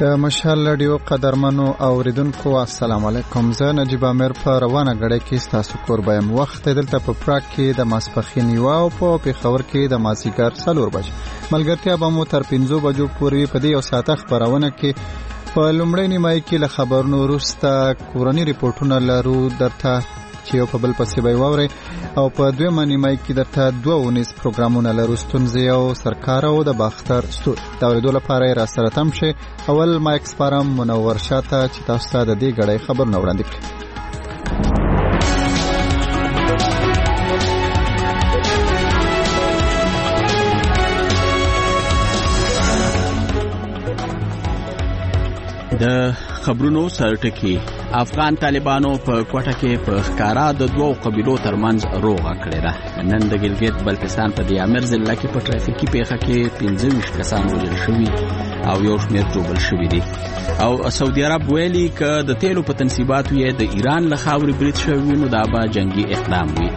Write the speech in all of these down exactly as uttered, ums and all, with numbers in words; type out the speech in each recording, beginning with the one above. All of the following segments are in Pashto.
د مشال رادیو قدرمنو اوریدونکو السلام علیکم. زه نجیب امیر په روانه غړې کې ستاسو کوربه یم. وخت دلته په پراګ کې د ماسپخین یو او په پیښور کې د مازیګر څلور بجې. ملګرتیا به مو تر پنځو بجو پورې په دې یو ساعت خبرونه کې په لومړۍ نیمایي کې له خبرونو وروسته کورني ریپورتونه لرو درته چې یو په بل پسې به واوري او په دویمه نیمایي کې درته دوه ونیز پروګرامونه لرو، ستونزې او سرکار او د باختر ستور. دا اورېدو لپاره یې راسره تم شئ. اول مایک سپارم منور شاته چې تاسو ته د دې غړې خبرونه وړاندې کړي. د خبرونو سرټکی افغان طالبانو په کوټه کې په ښکارا د دوو قبیلو ترمنځ روغه کړې ده. نن د ګلګت بلتستان په دیامر ضلع کې په ټرافیکي پیښه کې پنځه ویشت کسان وژل شوي او یو شمېر ټوبل شوي دي. او سعودي عرب ویلي که د تیلو په تنصیباتو یې د ایران له خاورې برید شوي نو دا به جنگي اقدام وي.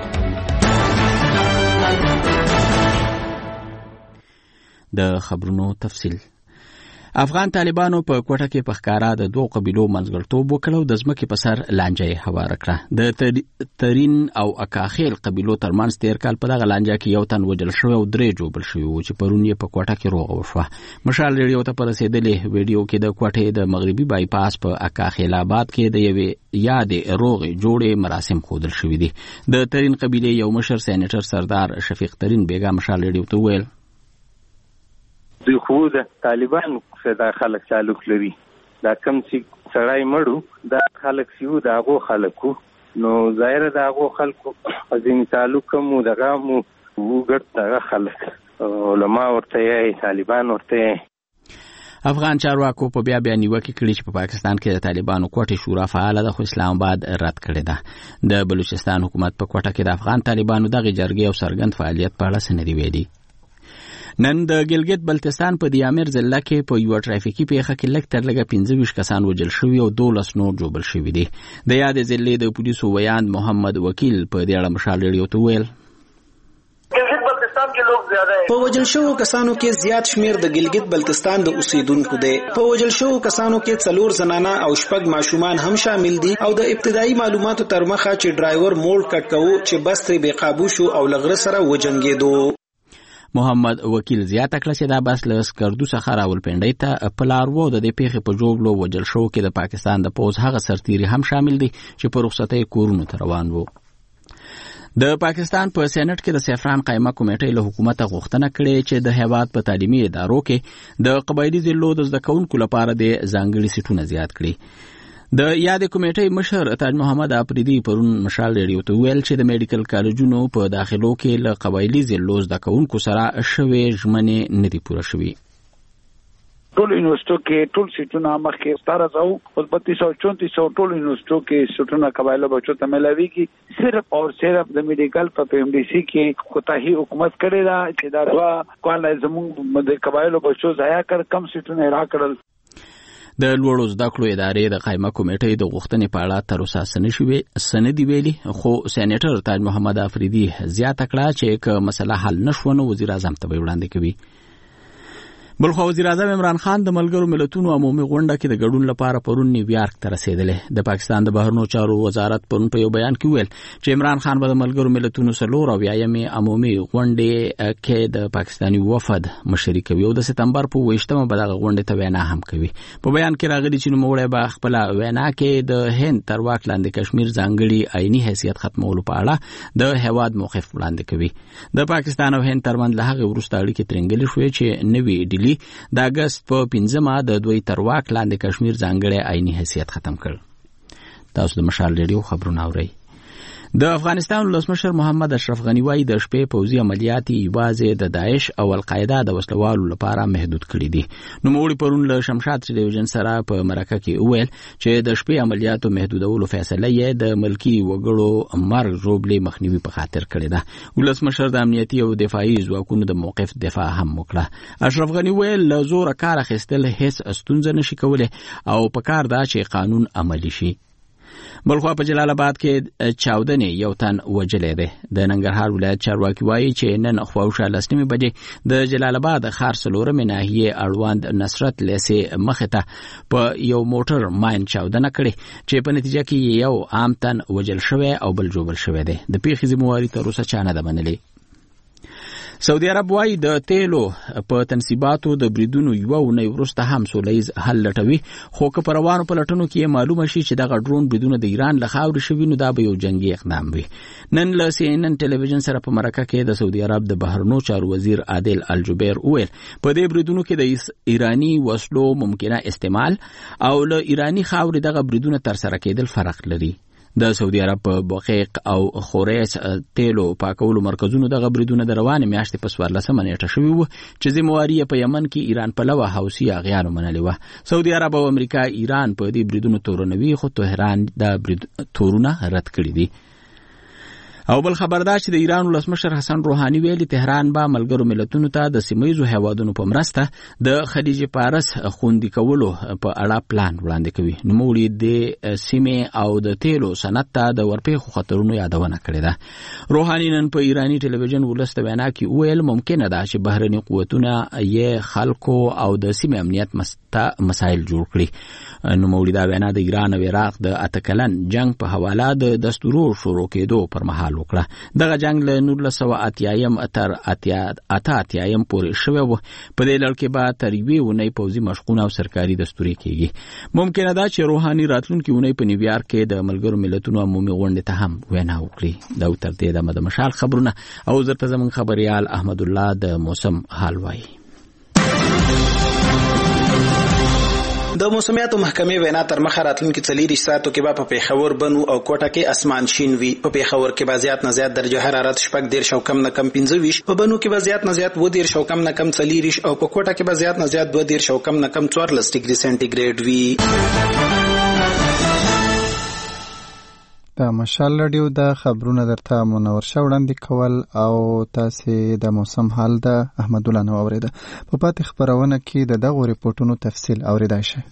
د خبرونو تفصیل. افغان طالبانو په کوټه کې په ښکارا د دوه قبیلو منځګړتوب وکړ او د ځمکې په سر لانجه یې هواره کړه. د ترین او اکاخیل قبیلو ترمنځ تیر کال په دغه لانجه کې یو تن وژل شوی او درې جوبل شوي وو چې پرون یې په کوټه کې روغه وشوه. مشال ریډیو ته په رسېدلې ویډیو کې د کوټې د مغربي بایپاس په اکاخیل آباد کې د یوې یادې روغې جوړې مراسم ښودل شوي دي. د ترین قبیلې یو مشر سېنیټر سردار شفیق ترین بیګا مشال ریډیو ته وویل دوی خو د طالبان دا خلک تعلق لري، دا کم چې سړی مړو دا خلک سیو دا هغو خلکو نو ظاهره دا هغو خلکو ځینې تعلق هم دغه مو وګړ دغه خلک علما ورته یې طالبان ورته یې. افغان چارواکو په بیا بیا نیوکې کړي چې په پاکستان کې د طالبانو کوټې شورا فعاله ده خو اسلام آباد رد کړې ده. د بلوچستان حکومت په کوټه کې د افغان طالبانو دغه جرګې او څرګند فعالیت په اړه څه نه دي ویلي. نن د ګلګت بلتستان په دیامر ضلع کې په یو ټرافیکي پیښه کې لږ تر لږه پنځه ویشت کسان وژل شوي او دولس نور جوبل شوي دي. د یادې ضلعې د پولیسو ویاند محمد وکیل په دې اړه مشال ریډیو ته وویل په وژل شوو کسانو کې زیات شمیر د ګلګت بلتستان د اوسیدونکو دي. په وژل شوو کسانو کې څلور زنانه او شپږ ماشومان هم شامل دي او د ابتدایي معلوماتو تر مخه چې ډرایور موړ کټ کوو چې بس ترې بې قابو شو او له غره سره وجنګېدو. محمد وکیل زیاته کړه چې دا بس له سکردو څخه راولپنډۍ ته په لار وو. د دې پیښې په جوړولو وژل شوو کې د پاکستان د پوځ هغه سرتیري هم شامل دي چې په رخصتۍ کورونو ته روان وو. د پاکستان په سېنات کې د سیفران قایمه کمیټې له حکومت غوښتنه کړې چې د هیواد په تعلیمي ادارو کې د قبایلي ضلعو د زده کوونکو لپاره د ځانګړي سیټونه زیات کړي. د یادې کمیټې مشر تاج محمد افریدي پرون مشال ریډیو ته ویل چې د میډیکل کالجونو په داخلو کې له قبایلي ضلعو زده کوونکو سره شوې ژمنې نه دي پوره شوي. ټول یونیورسيټو کې ټول سیټونه مخکې ستاره زو او بتیس سو چونتیس سو ټول یونیورسيټو کې سیټونه قبایلو بچو ته ملاويږي. صرف او صرف د میډیکل په پی ایم ډي سي کې کوتاهي حکومت کړی دا چې دا دوا کول زموږ د قبایلو بچو ضایع کړ کم سیټونه را کړل. د لوړو زده کړو ادارې د قایمه کمیټې د غوښتنې په اړه تر اوسه څه نه دي ویلي، خو سېنیټر تاج محمد افریدي زیاته کړه چې که مسله حل نه شوه نو وزیر اعظم ته به وړاندې کوي. بلخو وزیر اعظم عمران خان د ملګرو ملتونو عمومي غونډه کې د ګډون لپاره پرون نیویارک ته رسېدلی. د پاکستان د بهرنیو چارو وزارت پرون په یو بیان کې ویل چې عمران خان به د ملګرو ملتونو څلور اویایمې عمومي غونډې کې د پاکستاني وفد مشري کوي او د سپتمبر په اوویشتمه به دغه غونډې ته وینا هم کوي. په بیان کې راغلي چې نوموړی به خپله وینا کې د هند تر واک لاندې کشمیر ځانګړي آئیني حیثیت ختمولو په اړه د هیواد موقف وړاندې کوي. د پاکستان او هند ترمنځ له هغې وروسته اړیکې ترنګلې شوې چې نوي ډیلي د اګست په پنځمه د دوی تر واک لاندې کشمیر ځانګړی آئیني حیثیت ختم کړ. تاسو د مشال ریډیو خبرونه اورئ. د افغانستان ولسمشر محمد اشرف غنی وايي د شپې پوځي عملیات یوازې د داعش او القاعده د وسلوالو لپاره محدود کړي دي. نوموړي پرون له شمشاد ټلویزیون سره په مرکه کې وویل چې د شپې عملیاتو محدودولو فیصله یې د ملکی وګړو مرګ ژوبلې مخنیوي په خاطر کړې ده. ولسمشر د امنیتي او دفاعي ځواکونو د موقف دفاع هم وکړه. اشرف غنی ویل له زور کار اخیستل هیڅ ستونزه نشي کولای او په کار دا چې قانون عملی شي. بلخوا په جلال آباد کې چاودنې یو تن وجلې ده. د ننګرهار ولایت چارواکي وایي چې نن خواوشا لسنیمې بجې د جلال آباد ښار څلورمې ناحیې اړوند نصرت لیسې مخې ته په یو موټر ماین چاودنه کړې چې په نتیجه کې یو عام تن وجل شوی او بل جوړ شوی دی. د پیښې ذمہواري تر اوسه چا نه ده منلې. سعودي عرب وايي د تیلو په تنصیباتو د بریدونو یو اونۍ وروسته هم سولیز حل لټوي، خو که په روانو پلټنو کې معلومه شي چې دغه ډرون بریدونه د ایران له خاورې شوي نو دا به یو جنګي اقدام وي. نن له سی ان ان ټلویزیون سره په مرکه کې د سعودي عرب د بهرنیو چارو وزیر عادل الجبیر وویل په دې بریدونو کې د ایرانی وسلو ممکنه استعمال او له ایرانی خاورې دغه بریدونه تر سره کېدل فرق لري. د سعودي عرب په بوقیق او خوریس تیلو پاکولو مرکزونو دغه بریدونه د روانې میاشتې په څوارلسمه نیټه شوي وو چې ذمہواري په یمن کې ایران پلوه حوثي اغیانو منلې وه. سعودي عرب او امریکا ایران په دې بریدونو تورنوي، خو تهران د برید تورونه رد کړي دي. او بل خبردار چې د ایران ولسمشر حسن روحاني ویلي تهران به ملګرو ملتونو ته د سیمایي هیوادونو په مرسته د خلیج فارس خوندي کولو په اړه پلان وړاندې کوي. نوموړي د سیمې او د تیلو صنعت ته د ورپېښو خطرونو یادونه کړې ده. روحاني نن په ایرانی ټلویزیون ولس ته وینا کې وویل ممکنه ده چې بهرني قوتونه یې خلکو او د سیمې امنیت مسایل جوړ کړي. نوموړي دا وینا د ایران او عراق د اته کلن جنگ په حواله د دستورو شروع کېدو پر مهال وکړه. دغه جنگ له نولس سوه اتیایم تر اته اتیایم پورې شوی و. په دې لړ کې به تر یوې اونۍ پوځي مشقونه او سرکاري دستوري کېږي. ممکنه ده چې روحاني راتلونکې اونۍ په نیویارک کې د ملګرو ملتونو عمومي غونډې ته هم وینا وکړي. دا تر دې دمه د مشال خبرونه او زرته زموږ خبريال احمد الله د موسم حال وایي. د موسمیاتو محکمې وینا تر مخه راتلونکي څلېرویشت ساعتو کې به په پېښور، بنو او کوټه کې اسمان شین وي. په پېښور کې به زیات نه زیات درجه حرارت شپږ دېرش او کم نه کم پنځه ویشت، په بنو کې به زیات نه زیات اووه دېرش او کم نه کم څلېرویشت او په کوټه کې به زیات نه زیات دوه دېرش او کم نه کم څوارلس ډګري سانټي ګریډ وي. د مشال رادیو د خبرونه درته منور شه وړاندې کول او تاسې د موسم حال د احمد الله نو اورېده. په پاتې خبرونه کې د دغو ریپورټونو تفصیل اورېدای شئ.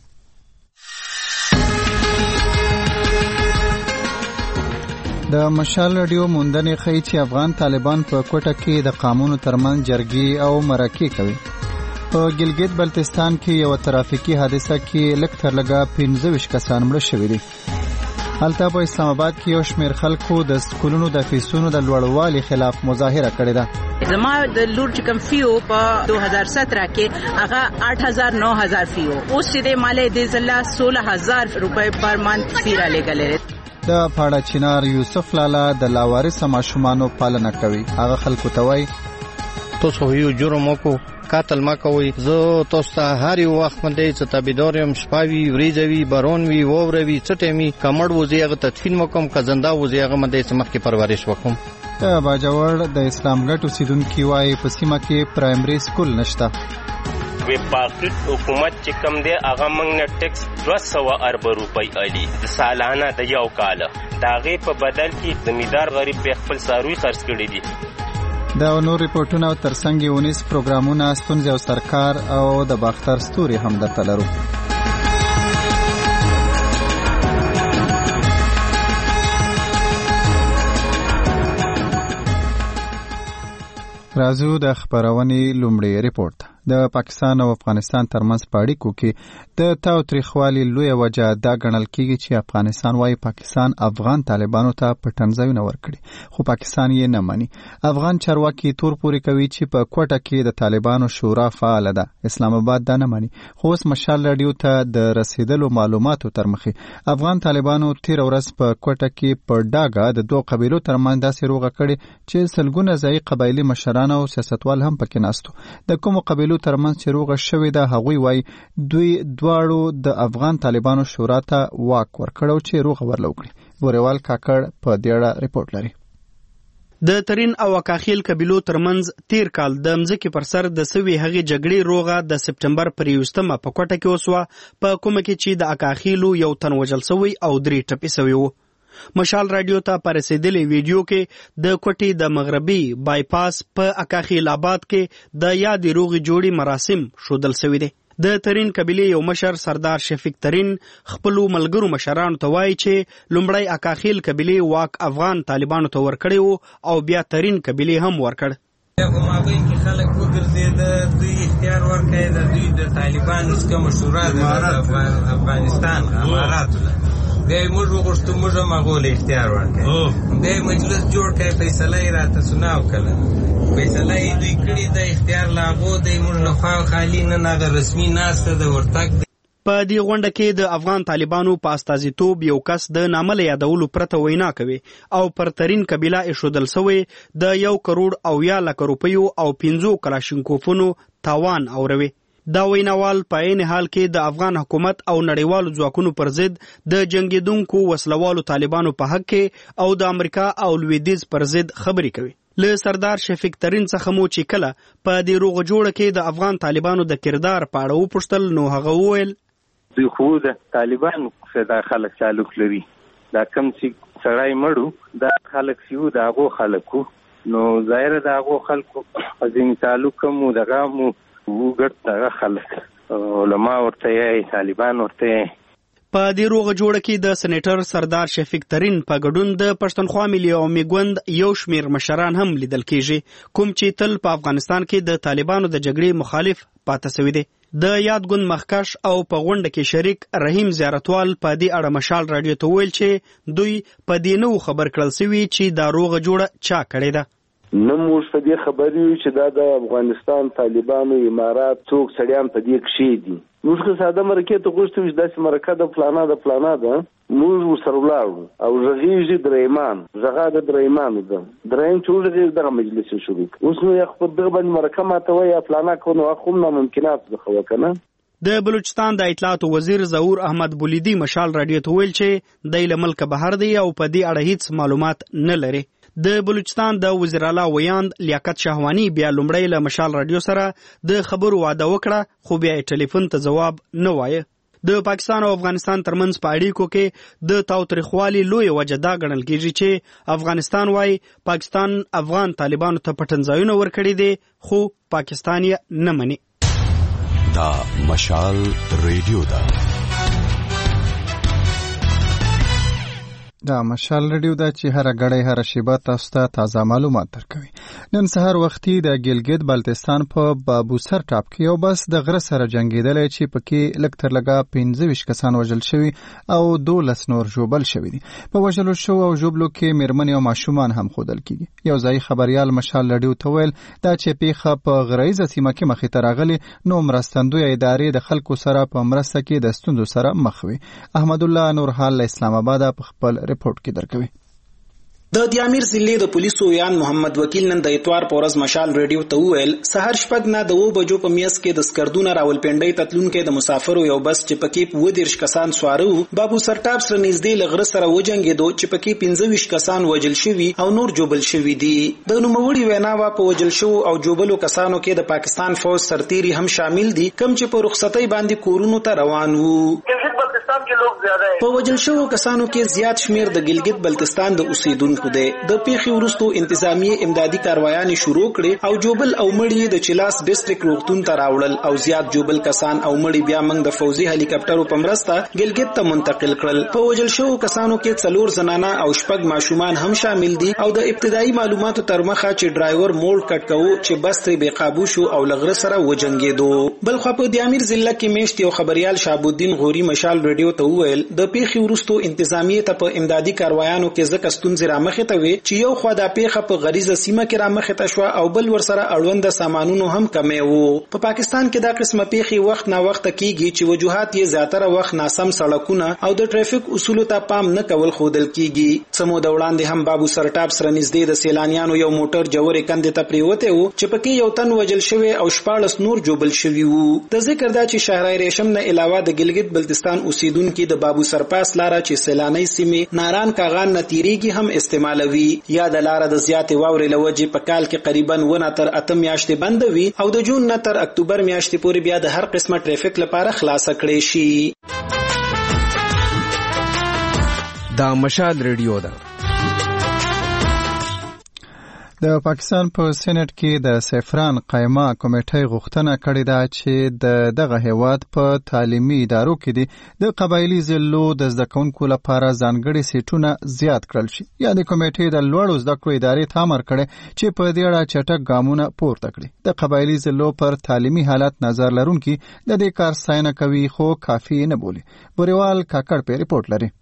د مشال رادیو موندنې ښیي چې افغان طالبان په کوټه کې د قامونو ترمنځ جرګې او مرکې کوي. په ګلګت بلتستان کې یو ترافیکي حادثه کې لږ تر لږه پنځه ویشت کسان مړه شوي دي. هلته په اسلام آباد کې یو شمېر خلکو د سکولونو د فیسونو د لوړوالي خلاف مظاهره کړې ده. زما د لور چې کوم فیو په دو هزار سترہ کې هغه آٹھ ہزار نو هزار فیو، اوس چې د مالې د زلا سولہ هزار روپۍ پر منت فی را لګلې. د پاړه چنار یوسف لالا د لاوارث ماشومانو پالنه کوي. هغه خلکو ته وایي تاسو یو جرم وکړو، قاتل ما کوي. زه تاسو ته هر یو وخت باندې چې تابعدار یم، شپاوي وریځوي بارون وي ووروي چټمي کمړ وزي هغه تدفین وکم، کزنده وزي هغه باندې سمخ کې پرورش وکم. د باجوړ د اسلام ګټ اوسیدونکو وايي په سیمه کې پرایمري سکول نشته. وی پاکټ حکومت چې کم دی هغه موږ نه ټیکس دوه سوه ارب روپۍ الی د سالانه د یو کال، دا غي په بدل کې زمیندار غریب په خپل ساروي خرڅ کړي دي. دا نور ریپورتونه او ترڅنګ یې ونیس پروګرامونه ستونزې او سرکار او د باختر ستوري هم درته لرو. راځو د خبرونې لومړی ریپورت. د پاکستان او افغانستان ترمنځ په اړیکو کې د تاوتریخوالي لویه وجه دا ګڼل کېږي چې افغانستان وايي پاکستان افغان طالبانو ته پټنځایونه ورکړي، خو پاکستان یې نه مني. افغان چارواکي تور پورې کوي چې په کوټه کې د طالبانو شورا فعال ده. اسلام آباد دا نه مني. خو اوس مشال رادیو ته د رسیدلو معلوماتو تر مخې افغان طالبانو تیر ورځ په کوټه کې په ډاګه د دوه قبیلو ترمنځ داسې روغه کړي چې سلګونه ځایي قبایلي مشران او سیاستوال هم پکې ناستو. د کومو قبیلو ترمنځ چې روغه شوې ده هغوی وایي دوی دواړو د افغان طالبانو شورا ته واک ورکړو چې روغه ورله وکړي. بوریوال کاکړ په دې اړه ریپورت لري. د ترین او اکاخیل قبیلو ترمنځ تیر کال د مځکې پر سر د سوي هغې جګړې روغه د سپټمبر پر یوستمه په کوټه کې وسوه، په کومه کې چې د اکاخیلو یو تن وژل سوی او درې ټپي سوي وو. مشال رادیو ته په رسیدلې ویډیو کې د کوټې د مغربي بایپاس په اکاخیل آباد کې د یادې روغې جوړې مراسم ښودل سوي دي. د ترین قبیلې یو مشر سردار شفیق ترین خپلو ملګرو مشرانو ته وایي چې لومړی اکاخیل قبیلې واک افغان طالبانو ته ورکړی او بیا ترین قبیلې هم ورکړ. په مابین کې خلک وګرځېده، دوی اختیار ورکړی د دوی د طالبانو څخه مشوره د افغانستان اماراتو ده، بیا یې موږ وغوښتو موږ هم هغو له اختیار ورکړی، بیا یې مجلس جوړ کړی، فیصله یې راته سناو کړله، فیصله یې دوی کړې ده، اختیار له هغو دی، موږ له خوا خالي نن هغه رسمي ناسته د ورتګ. په دې غونډه کې د افغان طالبانو په استازیتوب یو کس د نامه له یادولو پرته وینا کوي او پر ترین قبیله ایښودل سوی د یو کروڑ اویا لکه روپیو او پنځو کلاشینکوفونو تاوان اوروي. دا ویناوال په عین حال کې د افغان حکومت او نړیوالو ځواکونو پر ضد د جنگیدونکو وسلوالو طالبانو په حق کې او د امریکا او لویدیځ پر ضد خبرې کوي. له سردار شفیق ترین څخه مو چې کله په دې روغه جوړه کې د افغان طالبانو د کردار په اړه وپوښتل نو هغه وویل دوی خو د طالبانو څخه دا خلک تعلق لري، دا کم چې سړی مړو دا خلک سیو د هغو خلکو، نو ظاهره د هغو خلکو ځینې تعلق هم دغه مو وګړ دغه خلک علما ورته یې طالبان ورته یې. په دې روغه جوړه کې د سېنیټر سردار شفیق ترین په ګډون د پښتونخوا ملي عوامي ګوند یو شمیر مشران هم لیدل کیږي، کوم چې تل په افغانستان کې د طالبانو د جګړې مخالف پاتې شوی دی. د یاد ګوند مخکش او په غونډه کې شریک رحیم زیارتوال په دې اړه مشال رادیو ته ویل چې دوی په دې نو خبر کړل سوي چې دا روغه جوړه چا کړې ده. نو موږ په دې خبرې یو چې دا د افغانستان طالبانو امارات څوک سړیان په دې کې دي. موږ که ساده مرکه ته غوښتو چې داسې مرکه د فلانا د فلانا ده، موږ ورسره ولاړو او غږیږي درېمان غږا د درېمانو ده درېم چې ورغی دغه مجلس شروع اوس نو یو خپل دغه باندې مرکه ماته وایي فلانا کو نو خو ناممکنات ده خو کنه. د بلوچستان د اطلاعات وزیر ظهور احمد بولیدی مشال رادیو ته ویل چې د ملک بهر دی او په دې اړه هیڅ معلومات نه لري. د بلوچستان د وزیر اعلی ویاند لیاقت شهوانی بیا لومړی له مشال رادیو سره د خبرو وعده وکړه خو بیا ټلیفون ته جواب نه وایه. د پاکستان او افغانستان ترمنځ په اړیکو کې د تاوتریخوالي لوی وجه دا ګڼل کیږي چې افغانستان وايي پاکستان افغان طالبانو ته پټنځایونه ورکړي دي خو پاکستان یې نه مني. دا مشال ریډیو دا دا مشال ریډیو دا چې هر غړی هر شیبه تاسو ته تازه معلومات درکوي. نن سهار وختي د ګلګت بلتستان په بابوسر ټاپ کې یو بس د غره سره جنگیدلی چې پکې لږ تر لږه پنځه ویشت کسان وژل شوي او دولس نور ژوبل شوي دي. په وژلو شوو او ژوبلو کې میرمنې او ماشومان هم ښودل کیږي. یو ځایي خبریال مشال ریډیو ته ویل دا چې پیښه په غرایزه سیمه کې مخې ته راغلې نو مرستندویه ادارې د خلکو سره په مرسته کې د ستونزو سره مخ وي. احمد الله نورحال له اسلام آباد په خپل رپورټ کې درکوي. د دیامیر ضلع د پولیسو یان محمد وکیل نن د اتوار په ورځ مشال ریډیو ته وویل سهار شپږ نه د اوو بجو په میاشت کې د سکردونه راولپنډۍ ته تلونکی د مسافرو یو بس چې پکې اووه دېرش کسان سواره وو بابو سرټاپ سره نږدې له غره سره وجنګېدو چې پکې پنځه ویشت کسان وژل شوي او نور جوبل شوي دي. د نوموړي ویناوه په وژل شوو او جوبلو کسانو کې د پاکستان فوج سرتیري هم شامل دي کوم چې په رخصتۍ باندې کورونو ته روان وو. په وژل شوو کسانو کې زیات شمیر د ګلګت بلتستان د اوسیدونکو دی. د پیښې وروسته انتظامی امدادي کاروایانې شروع کړې او جوبل او مړي د چلاس ډیسټریکټ روغتون ته راوړل او زیات جوبل کسان او مړي بیا موږ د فوزي هلیکاپټرو په مرسته ګلګت ته منتقل کړل. په وژل شوو کسانو کې څلور زنانه او شپږ ماشومان هم شامل دي او د ابتدایي معلوماتو تر مخه چې ډرایور موړ کټ کوو چې بس ترې بې قابو شو او له غره سره وجنګېدو. بلخوا په دیامیر ضلع کې میشت یو خبریال شهاب الدین غوري مشال ریډیو ته وویل د پیښې وروسته انتظامی ته په امدادي کاروایانو کې ځکه ستونزې رامخې ته وي چې یو خوا د پیښه په غریزه سیمه کې رامخې ته شوه او بل ورسره اړوند سامانونو هم کمی وو. په پاکستان کې دا قسمه پیښې وخت نا وخت کیږي چې وجوهات یې زیاتره وخت ناسم سړکونه او د ټریفیک اصولو ته پام نه کول ښودل کیږي. څه موده وړاندې هم بابو سرټاپ سره نږدې د سیلانیانو یو موټر جوړې کندې ته پریوتی وو چې پکې یو تن وژل شوی او شپاړس نور جوبل شوي وو. د ذکر دا چې شهرای ریشم نه علاوه د ګلګت بلتستان اوسیدونکي د بابو سرپاس لاره چې سیلاني سیمې ناران کاغان نه تیریږي هم استعمالوي. یا د لاره د زیاتې واورې له وجې په کال کې قریبا ونه تر اته میاشتې بنده وي او د جون نه تر اکتوبر میاشتې پورې بیا د هر قسمه ټریفیک لپاره خلاصه کړی شي. دا مشال ریډیو ده. د پاکستان په سېنات کې د سیفران قایمه کمیټې غوښتنه کړې ده چې د دغه هیواد په تعلیمي ادارو کې د قبایلی ضلعو د زده کوونکو لپاره ځانګړي سیټونه زیات کړل شي. یا د کمیټې د لوړو زده کړو ادارې ته امر کړی چې په دې اړه چټک ګامونه پورته کړي. د قبایلی ضلعو پر تعلیمي حالت نظر لرونکي د دې کار ستاینه کوي خو کافي نه بولي. بوریوال کاکړ په ریپورت لري.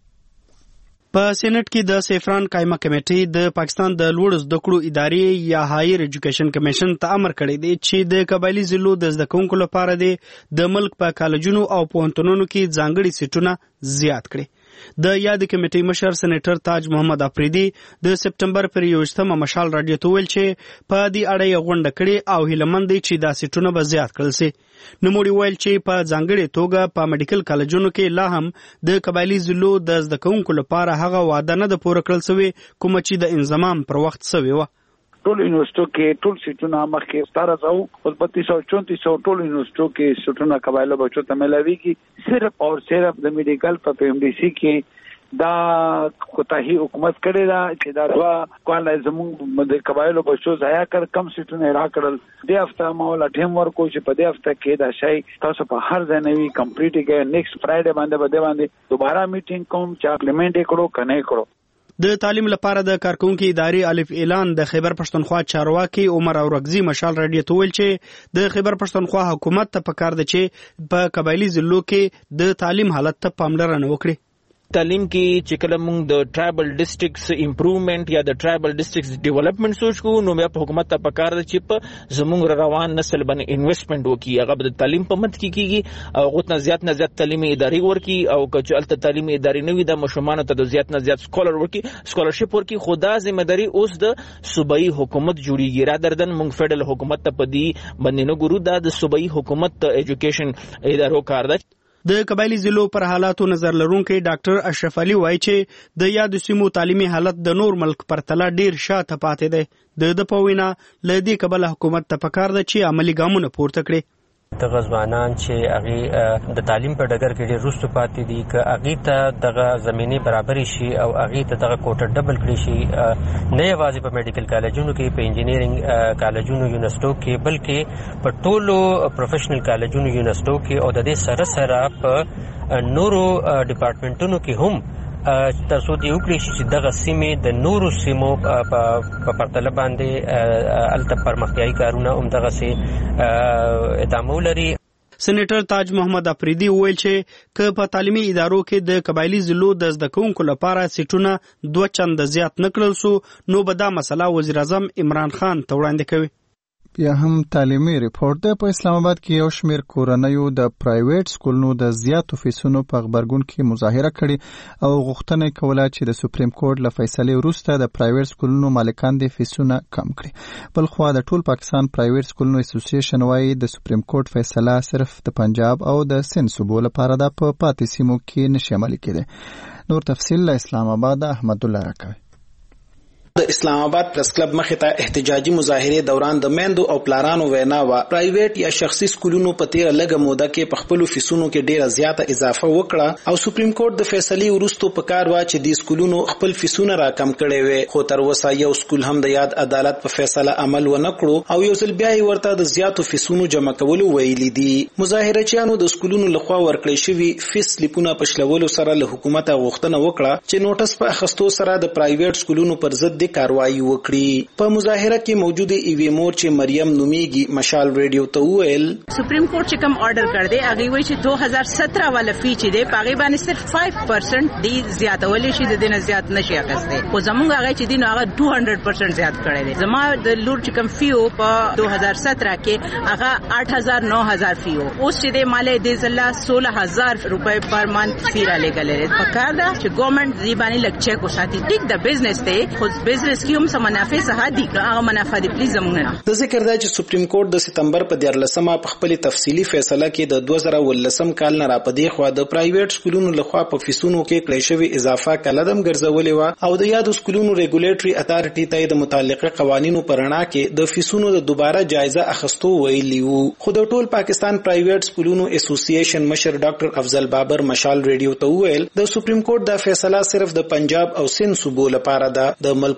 په سېنات کې د سیفران قایمه کمیټې د پاکستان د لوړو زده کړو ادارې یا هایر ایجوکیشن کمیشن ته امر کړی دی چې د قبایلی ضلعو د زده کوونکو لپاره د ملک په کالجونو او پوهنتونونو کې ځانګړي سیټونه زیات کړي. د یاد کمیټې مشر سېنیټر تاج محمد افریدي د سپټمبر پر یوویشتمه مشال راډیو ته ویل چې په دې اړه یې غونډه کړې او هیله مند دی چې دا سیټونه به زیات کړل شي. نوموړي ویل چې په ځانګړې توګه په میډیکل کالجونو کې لا هم د قبایلی ضلعو د زده کوونکو لپاره هغه وعده نه ده پوره کړل شوې کومه چې د انضمام پر وخت شوې وه. ټول یونیورسيټو کې ټول سیټونه مخکې ستاره سو او بتیس سو چونتیس سو ټول یونیورسيټو کې سیټونه قبایلو بچو ته ملاويږي. صرف او صرف د میډیکل په پی ایم ډي سي کې دا کوتاهي حکومت کړی دا چې دا دوا کله زموږ د قبایلو بچو ځای کړ کم سیټونه را کړل. د هفته مولا ټیم ورکو چې په دې هفته کې دا شای تاسو په هر ځای نوي کمپلیټ کې نیکسټ فرایډے باندې باندې باندې دوباره میټینګ کوم چې اپلیمنټ کړو کنه کړو. د تعلیم لپاره د کارکونکو ادارې الف اعلان د خیبر پښتونخوا چارواکي عمر اورغزي مشال راډیو ته ویل چې د خیبر پښتونخوا حکومت ته پکار ده چې په قبایلی ضلعو کې د تعلیم حالت ته پاملرنه وکړي. تعلیم کې چې کله موږ د ټرایبل ډیسټریکټس امپروومنت یا د ټرایبل ډیسټریکټس ډیولپمنٹ سوچ کو نو بیا په حکومت ته پکار ده چې په زموږ روان نسل باندې انویسټمنٹ وکړي. هغه د تعلیم په مت کې کیږي او غوښتنه زیات نه زیات تعلیمي ادارې ورکړي او که چلته تعلیمي ادارې نه وي د مشمانو ته د زیات نه زیات سکولر ورکړي سکولرشپ ورکړي. خدا ذمہداري اوس د صوبایي حکومت جوړیږي. را دردن موږ فدرال حکومت ته پدی باندې نه ګورو دا د صوبایي حکومت ته ایجوکیشن ادارو کار ده. د قبایلی ضلعو پر حالاتو نظر لرونکي ډاکټر اشرف علي وایي چې د یاد سیمو تعلیمي حالت د نور ملک پرتله ډیر شاته پاتې دی. د د پوینا لدی قبل حکومت ته پکار ده چې عملی ګامونه پورته کړي. د غزوانان چې هغه د تعلیم په ډګر کې ډېر وروسته پاتې دي که هغې ته دغه زمینې برابرې شي او هغې ته دغه کوټه ډبل کړی شي نه یوازې په میډیکل کالجونو کې په انجینیرینګ کالجونو یونیورسټو کې بلکې په ټولو پروفیشنل کالجونو یونیورسټو کې او د دې سره سره په نورو ډپارټمنټونو کې هم تر څو دې وکړي چې دغه سیمې د نورو سیمو په پرتله باندې هلته پرمختیایي کارونه همدغسې ادامه ولري. سېنیټر تاج محمد افریدي وویل چې که په تعلیمي ادارو کې د قبایلی ضلعو د زده کوونکو لپاره سیټونه دوه چنده زیات نه کړل سو نو به دا مسله وزیر اعظم عمران خان ته وړاندې کوي. بیا هم تعلیمي ریپورت ده. په اسلام آباد کې یو شمیر کورنیو د پرایویټ سکولونو د زیاتو فیسونو په خبرګون کې مظاهره کړې او غوښتنه کوله چې د سپریم کورټ له فیصلې وروسته د پرایویټ سکولونو مالکان د فیسونه کم کړي. بل خو د ټول پاکستان پرایویټ سکولونو اسوسییشن وايي د سپریم کورټ فیصله صرف د پنجاب او د سند صوبو لپاره ده په پاتې سیمو کې نشي عملي کېده. نور تفصیل له اسلام آباد احمد الله راکوي. د اسلام آباد پریس کلب مخې ته احتجاجي مظاهرې دوران د میندو او پلارانو وینا و پرایویټ یا شخصي سکولونو په تیر لږه موده کې په خپل فیسونو کې ډیره زیاته اضافه وکړه او سپریم کورټ د فیصلې وروسته په کار وا چې د سکولونو خپل فیسونه راکم کړي وي خو تر اوسه یو سکول هم د یاد عدالت په فیصله عمل ونه کړو او یو ځل بیا یې ورته د زیاتو فیسونو جمع کولو ویلي دي. مظاهرچیانو د سکولونو لخوا ورکړی شوی فیس سلیپونه په شلولو سره له حکومت غوښتنه وکړه چې نوټس په اخستو سره د پرایویټ سکولونو پر ضد د کاروایی وکړي. په مظاهره کې موجوده ایوی مور چې مریم نومیږي مشال ریډیو ته وویل سپریم کورټ چې کوم آرډر کړ دی هغه وایي چې دو هزار سترہ والا فی چې دی پاغي باندې صرف پنځه پرسنټ دی زیاتول شي د دینه زیات نشي اخسته خو زمونږ هغه چې دین هغه دوه سوه پرسنټ زیات کړی دی. زما د لور چې کوم فی او په دو هزار سترہ کې هغه آٹھ ہزار نو ہزار فی او اوس چې دی مالې د زلا سولہ ہزار روپے پر منث فی را لګلې په کار دا چې ګورنمنت دی باندې لک چیک وساتي ټیک د بزنس ته خو بزنس کیوم سم منافع صحادي هغه منافع دي پلیز زمونږ د ذکر دا چې سپریم کورټ د سپتمبر په دیارلسمه په خپل تفصیلی فیصله کې د دوه زره ولسم کال نه راپدې خو د پرایویټ سکولونو لخوا په فیسونو کې کړی شوی اضافه کلدم ګرځولې و او د یاد سکولونو ریګولیټری اتارټي ته د متعلقه قوانینو پرنا کې د فیسونو د دوباره جایزه اخستو ویلی وو. خو د ټول پاکستان پرایویټ سکولونو اسوسییشن مشر ډاکټر افضل بابر مشال ریډیو ته ویل د سپریم کورټ دا فیصله صرف د پنجاب او سند صوبو لپاره ده. د ملک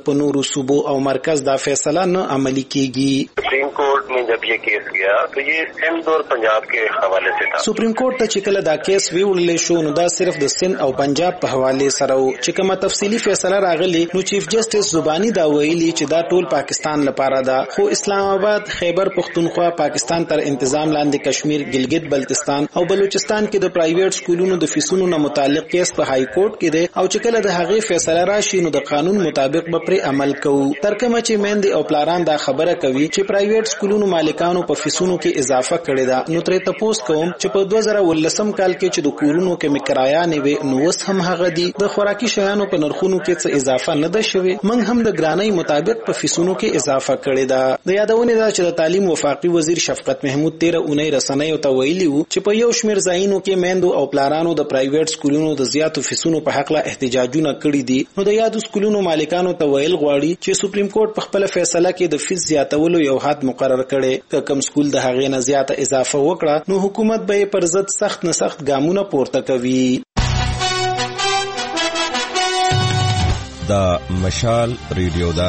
په نورو صوبو او مرکز دا فیصله نه عملی کیږي. سپریم کورٹ میں جب یہ کیس گیا تو یہ سندھ اور پنجاب کے حوالے سے تھا. سپریم کورٹ ته چې کله دا کیس ویوړل شو نو دا صرف د سند او پنجاب په حواله سره و. چې کومه تفصیلی فیصله راغلی نو چیف جسټس زبانی دا ویلي چې دا ټول پاکستان لپاره ده، خو اسلام آباد، خیبر پختونخوا، پاکستان تر انتظام لاندې کشمیر، ګلګت بلتستان او بلوچستان کې د پرایویټ سکولونو د فیسونو نه متعلق کیس په های کورټ کې ده او چې کله د هغې فیصله راشي نو د قانون مطابق به پر عمل کوو. تر کومه چې میندې او پلاران دا خبره کوي چې پرایویټ سکولونو مالکانو په فیسونو کې اضافه کړې ده، نو ترې تپوس کوم چې په دوه زره ولسم کال کې چې د کورونو کې مکرایا نه وي نو اوس هم هغه دي د خوراکي شیانو په نرخونو کې څه اضافه نه ده شوې. موږ هم د ګرانۍ مطابق په فیسونو کې اضافه کړې ده. د یادونه ده چې د تعلیم وفاقي وزیر شفقت محمود تیره اونۍ رسنیو ته ویلي وو چې په یو شمېر ځایونو کې میندو او پلارانو د پرایویټ سکولونو د زیاتو فیسونو په حق له احتجاجونه کړي دي. نو د یادو سکولونو مالکانو ته ویل غواړي چې سپریم کورټ په خپل فیصله کې د فیس زیاتولو یو حد مقرر کړي. که کوم سکول د هغې نه زیاته اضافه وکړه نو حکومت به پر ضد سخت نه سخت ګامونه پورته کوي. دا مشال ریډیو دا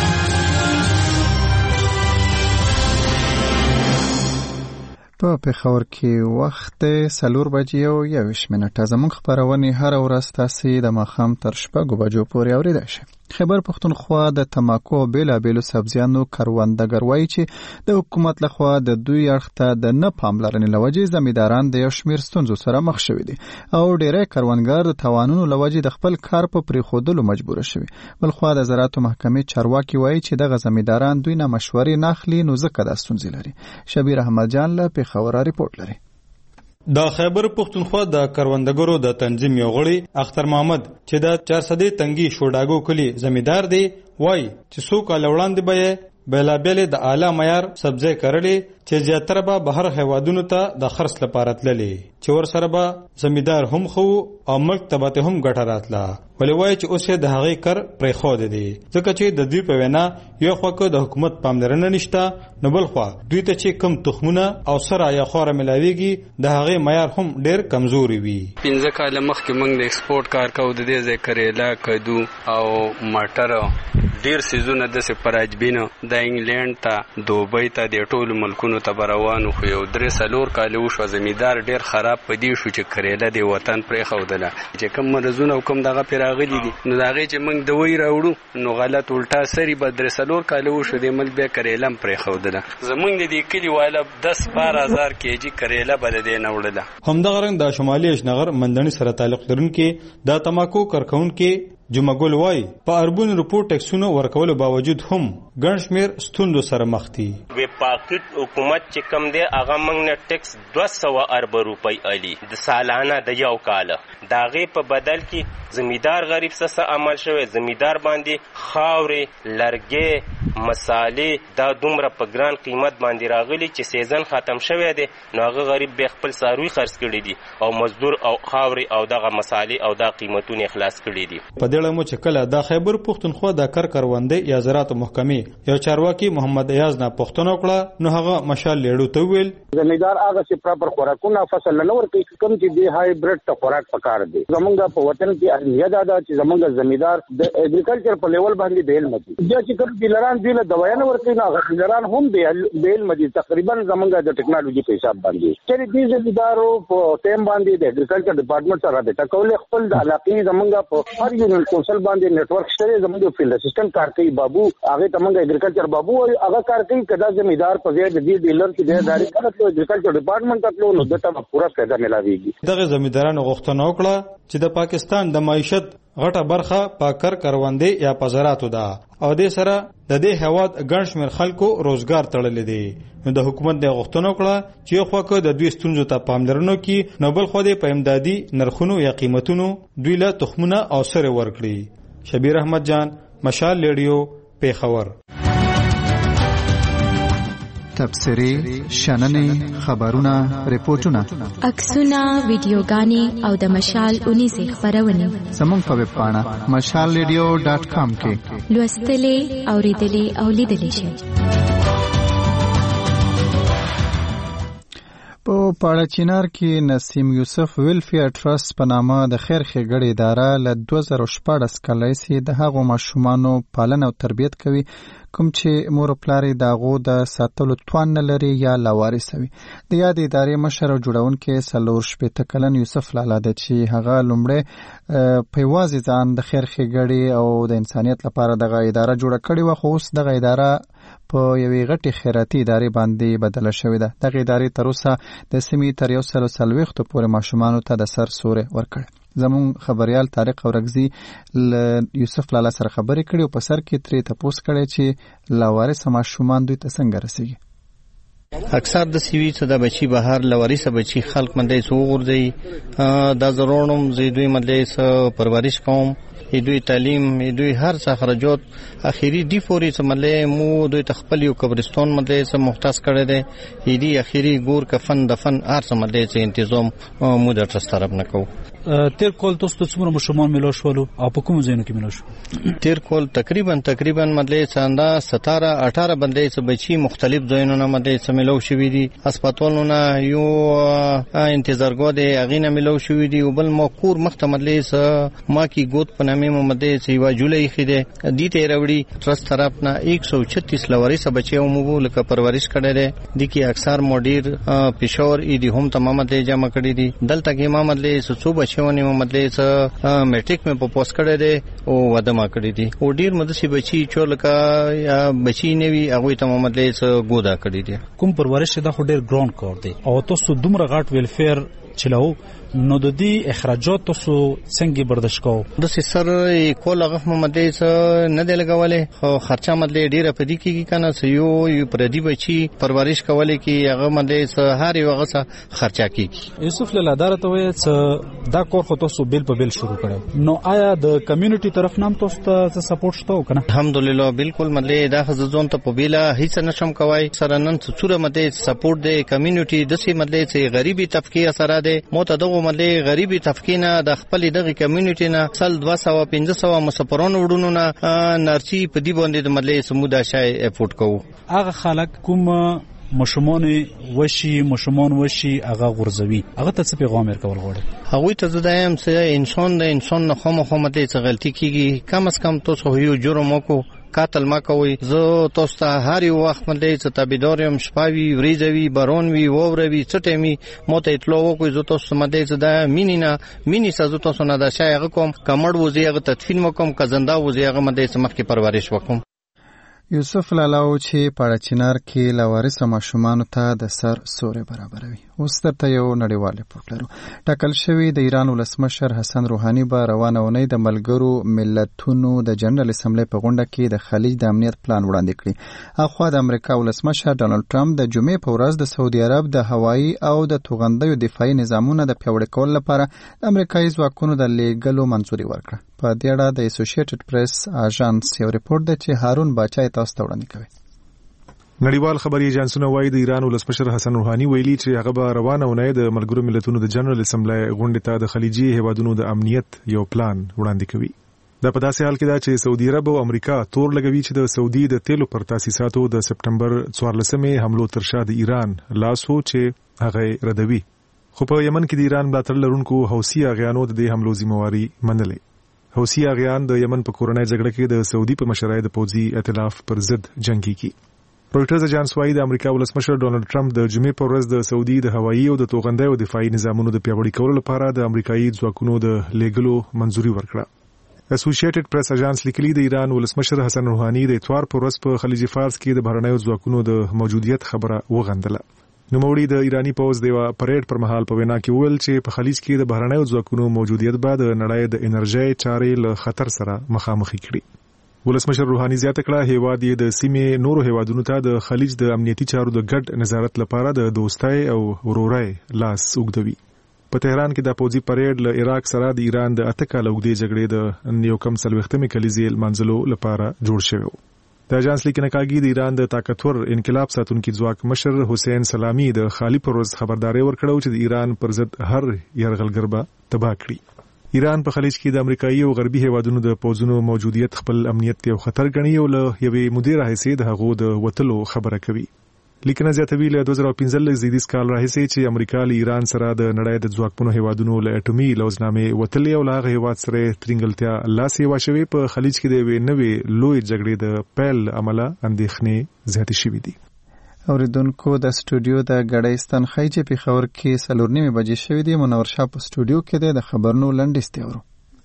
په پېښور کې وخت څلور بجې او یوویشت منټه. زموږ خپرونې هره ورځ تاسې د ماښام تر شپږو بجو پورې اورېدای شئ. خیبر پښتونخوا د تماکو بېلابېلو سبزیانو کروندګر وایي چې د حکومت لخوا د دوی اړخ ته د نه پاملرنې له وجې زمینداران د یو شمېر ستونزو سره مخ شوي دي او ډېری کروندګر د تاوانونو له وجې د خپل کار په پرېښودلو مجبوره شوي. بلخوا د زراعتو محکمې چارواکي وایي چې دغه زمینداران دوی نه مشورې نه اخلي نو ځکه دا ستونزې لري. شبیر احمد جان له پېښوره ریپورټ لري. د خیبر پښتونخوا د کروندګرو د تنظیم یو غړی اختر محمد چې د چار سدې تنګي شوډاګو کلی زمیندار دی وای چې څو کال وړاندې به بېلابېلې د اعلی معیار سبزی کرلې چې زیاتره به بهر هیوادونو ته د خرڅ لپاره تللې چې ورسره به زمیندار هم خو او ملک ته به هم ګټه راتله. ولې وایي چې اوس یې د هغې کر پرېښودی دی ځکه چې د دوی په وینا یو خوا که د حکومت پاملرنه نشته نو بل خوا دوی ته چې کم تخمونه او سره یا خواره میلاویږي د هغې معیار هم ډېر کمزوري وي. پنځه کاله مخکې موږ د ایکسپورټ کار کوو د دې ځای کریلا، کدو او مټر ډیر سیزونه داسې پراجبینو د انګلینډ ته دوبۍ ته د ټولو ملکونو ته به روانو خو یو درې څلور کاله وشوه زمیندار ډیر خراب په دې شو چې کریله د وطن پرېښودله چې کوم مرضونه او کوم دغه پرې راغلي دي نو د هغې چې موږ دوی راوړو نو غلط الټا سري به درې څلور کاله وشو د ملک بیا کریله هم پرېښودله. زموږ د دې کلي والا دس بار هزار کیجي کریله به د دې نه وړله. همدغه رنګ د شمالي اشنغر منځني سره تعلق لرونکي د تماکو کارکوونکي جمعګل وای په اربون رپورټ ټکسونو ورکولو باوجود هم ګڼ شمېر ستونزو سره مخ دي. وی پاکټ حکومت چې کم دی هغه موږ نه ټکس دوه سوه اربه روپۍ الي د سالانه د یو کاله د هغې په بدل کې زمیندار غریب څه عمل شوی زمیندار باندې خاورې لرګې مسالې دا دومره په ګران قیمت باندې راغلي چې سیزن ختم شوی دی نو هغه غریب بیا خپل څاروي خرڅ کړي دي او مزدور او خاورې او دغه مسالې او دا قیمتونه خلاص کړي دي. په دې اړه مو چې کله د خیبر پښتونخوا د کر کروندې یا زراعت محکمې یو چارواکي محمد ایاز نه پوښتنه وکړه نو هغه مشال لیړو ته ویل زمیندار هغه چې پراپر خوراکونه فصل نه ورکوي کوم چې دی هایبریډ ته خوراک پکار دی. زمونږ په وطن کې اهمیت دا چې زمونږ زمیندار د اګریکلچر په لیول باندې بیل مدي بیا چې کوم ډیلران دی له دوايان ورکوي نو هغه ډیلران هم بیل مدي تقریبا زمونږ د ټکنالوژي په حساب باندې چې دې زمیندارو په ټیم باندې د اګریکلچر ډپارټمنټ سره د ټکول خپل د علاقې زمونږ په هر یو کونسل باندې نیټورک شته زمونږ فیلډ اسسټنټ کار کوي بابو هغه تمنګ اګریکلچر بابو هغه کار کوي کدا زمیندار په ځای د دې ډیلر کې د داري کړو اګریکلچر ډپارټمنټ ته نو دته پورا فائدہ ملاويږي. دغه زمیندارانو غوښتنه وکړه چې د پاکستان د معیشت غټه برخه په کر کروندې یا په زراعتو ده او دې سره د دې هیواد ګڼ شمېر خلکو روزګار تړلی دی. نو د حکومت د غوښتنه وکړه چې یو خوا که د دوی ستونزو ته پاملرنه وکړي نو بل خوا دې په امدادي نرخونو یا قیمتونو دوی له تخمونه او سرې ورکړي. شبیر احمد جان، مشال ریډیو، پېښور. تبصرې، شننې، خبرونه، ریپورټونه، عکسونه، ویډیوګانې او د مشال اونیزې خپرونې زموږ په ویب پاڼه مشال ریډیو ډاټ کام کې لوستلې، اورېدلې او لیدلې شئ. په پاړه چینار کې نسیم یوسف ویلفیر ټرست په نامه د خیر ښېګړې اداره له دوه زره شپاړس کال راهیسې د هغو ماشومانو پالنه او تربیت کوي کوم چې مور او پلار یې د هغو د ساتلو توان نه لري یا لاوارثه وي. د یادې ادارې مشر او جوړونکی څلور شپېته کلن یوسف لالا دی چې هغه لومړی په یوازې ځان د خیر ښېګړې او د انسانیت لپاره دغه اداره جوړه کړې وه، خو اوس دغه اداره په یوې غټې خیراتي ادارې باندې بدله شوې ده. دغه ادارې تر اوسه د سیمې تر یو سل څلوېښتو پورې ماشومانو ته د سر سوری ورکړی. زموږ خبریال طارق اورکزي له یوسف لالا سره خبرې کړې او په سر کې ترې تپوس کړی چې لاوارثه ماشومان دوی ته څنګه رسېږي. اکثر د سیوی څخه د بچی بهر لوارثه بچی خلق منده سو ورځي دا ضرورم زی دوی منده سو پرورش کوم دوی تعلیم دوی هر څه خرجات اخیری دی فوري سمله مو دوی تخپل یو قبرستان منده سو مختص کړی دی دی اخیری ګور کفن دفن هر څه منده سو تنظیم مو د تر طرف نکو. تیر کول تاسو ته څومره مشمول ملو شولو او په کوم ځایونو کې ملو شو؟ تیر کول تقریبا تقریبا مدلې څنګه ستاره اٹھارہ بندې څه بچي مختلف ځایونو نه مدلې څه ملو شوې دي، هسپتالونو یو انتظارګو دي اغینه ملو شوې دي او بل مکور مختمدلې څه ما کی ګوت پنامې مدلې څه وا جولې خېده دي ته راوړي ترست طرف نه ایک سو چھتیس لوارث بچي او مو لکه پرورش کړي دي دي کی اکثر مودیر پېښور ای دي هم تمام مدلې جمع کړي دي دلته کې ما مدلې څه بچي ونی مدلې څه میټریک مې په پوس کړي دي او ودما کړي دي او ډیر مدسي بچي چولکا یا بچي نوي هغه ته مدلې څه ګودا کړي دي. کوم پرورش دا خو ډیر ګراوند کار دی او تاسو دومره غټ ویلفیر چلاو نو د دې اخراجات تاسو څنګه برداشت کوو؟ د سر کول هغه مدلې څه نه دی لګولې خو خرچه مدلې ډیره پدې کېږي کنه سې یو یو پردي بچي پرورش کولې کې هغه مدلې څه هر یو هغه څه خرچه کېږي. یوسف لالا دار ته وایي چې دا کور خو تاسو بیل په بیل شروع کړو نو آیا د کمیونټي طرف نام تاسو ته سپورټ شته کنه؟ الحمدلله بالکل مدلې دا خزون ته په بیل هیڅ نشم کوي سره نن څوره مدلې سپورټ دی کمیونټي د سي مدلې چې غریبي طبقه سره دی متدغه مدلې غریبي طبقه نه د خپل دغه کمیونټي نه سل دوه سو پنځه سو مسافرانو وډونو نه نارچی په دی باندې د مدلې سمودا شای افورت کوو. هغه خلک کوم مشمون وشي مشمون وشي هغه غرزوي هغه ته څه پیغام ورکول غواړي؟ هغه ته زدایم چې انسان د انسان نه خامخا مدلې څه غلطي کیږي کم از کم تاسو یو جرم وکړو قاتل ما کوي زه تاسو ته هر یو وخت مدلې څه تابعدارم شپاوي وریځوي بارون وی ووروي چټمي موته اطلاع وکړي زه تاسو مدلې څه دا مینینا مینی سازو تاسو نه دا شای هغه کوم کمړ وزي هغه تدفین وکم کزنده وزي هغه مدلې څه مخکې پرورش وکم. یوسف لالاو چې پاړه چینار کې لاوارثه ماشومانو ته د سر سوري برابروي. اوس درته یو نړیوال رپورټ لرو. ټاکل شوی د ایران ولسمشر حسن روحاني به روانه اونۍ د ملګرو ملتونو د جنرال اسمبلی په غونډه کې د خلیج د امنیت پلان وړاندې کړي. اخوا د امریکا ولسمشر ډانلډ ټرمپ د جمعې په ورځ د سعودي عرب د هوایي او د توغندیو دفاعي نظامونو د پیاوړي کولو لپاره د امریکایي ځواکونو د لیږلو منظوري ورکړه. په دې اړه د اسوسییټډ پریس اژانس یو رپورټ دی چې هارون باچا تاسو ته وړاندې کوي. نړیوال خبري ایجنسونه وايي د ایران ولسمشر حسن روحاني ویلي چې هغه به روانه اونۍ د ملګرو ملتونو د جنرال اسمبلی غونډې ته د خلیجي هیوادونو د امنیت یو پلان وړاندې کوي. دا په داسې حال کې ده چې سعودي عرب او امریکا تور لګوي چې د سعودي د تیلو پر تاسیساتو د سپټمبر څوارلسمې حملو تر شا د ایران لاس وو چې هغه ردوي. خو په یمن کې د ایران ملاتړ لرونکو حوثي اغیانو د دې حملو ذمہواری منلې. حوثي اغیان د یمن په کورنۍ جګړه کې د سعودي په مشرۍ د پوځي ائتلاف پر ضد جنگي کی. رويټرز اژانس وايي د امریکا ولسمشر ډونالد ټرمپ د جمعې په ورځ د سعودي د هوایي او د توغندیو دفاعي نظامونو د پیاوړي کولو لپاره د امریکایي ځواکونو د لیږلو منځوري ورکړه. اسوسییټډ پریس اژانس لیکلي د ایران ولسمشر حسن روحاني د اتوار په ورځ په خلیج فارس کې د بهرنیو ځواکونو د موجودیت خبره وغندله. نوموړي د ایرانی پوځ د پریډ پر مهال په وینا کې ویل چې په خلیج کې د بهرنیو ځواکونو موجودیت به د نړۍ د انرژي چارې له خطر سره مخامخ کړي. ولسمشر روحاني زیاته کړه هیواد یې د سیمې نورو هیوادونو ته د خلیج د امنیتي چارو د ګډ نظارت لپاره د دوستۍ او ورورۍ لاس اوږدوي. په تهران کې د پوځي پریډ له عراق سره د ایران د اته کاله اوږدې جګړې د نیو کم څلوېښتمې کلیزې لمانځلو لپاره جوړ شوی. د اژانس لیکنه کاږي د ایران د طاقتور انقلاب ساتونکي ځواک مشر حسین سلامی د خالی پروز خبرداري ورکړو چې د ایران پر ضد هر یرغلګر به تباه کړي. ایران په خلیج کې د امریکایي او غربي هیوادونو د پوځونو موجودیت خپل امنیت یو خطر ګڼي او له یوې مودې راهیسې د هغو د وټلو خبره کوي. لیکنه زیاتوي له دوه زره پنځه زیدیس کال راهیسې چې امریکا له ایران سره د نړۍ د ځواکمنو هیوادونو له اټومي لوزنامې وتلې او له هغه هیواد سره ترنګلتیا لاس یې واچوي په خلیج کې د یوې نوې لوی جګړې د پیل عمله اندېښنې زیاتې شوې دي. اوریدونکو د سټوډیو د غړېستان خای چې په خبر کې سلور نیمه بجې شوې دي. منور شاه په سټوډیو کې د خبرونو لنډیز تیورو.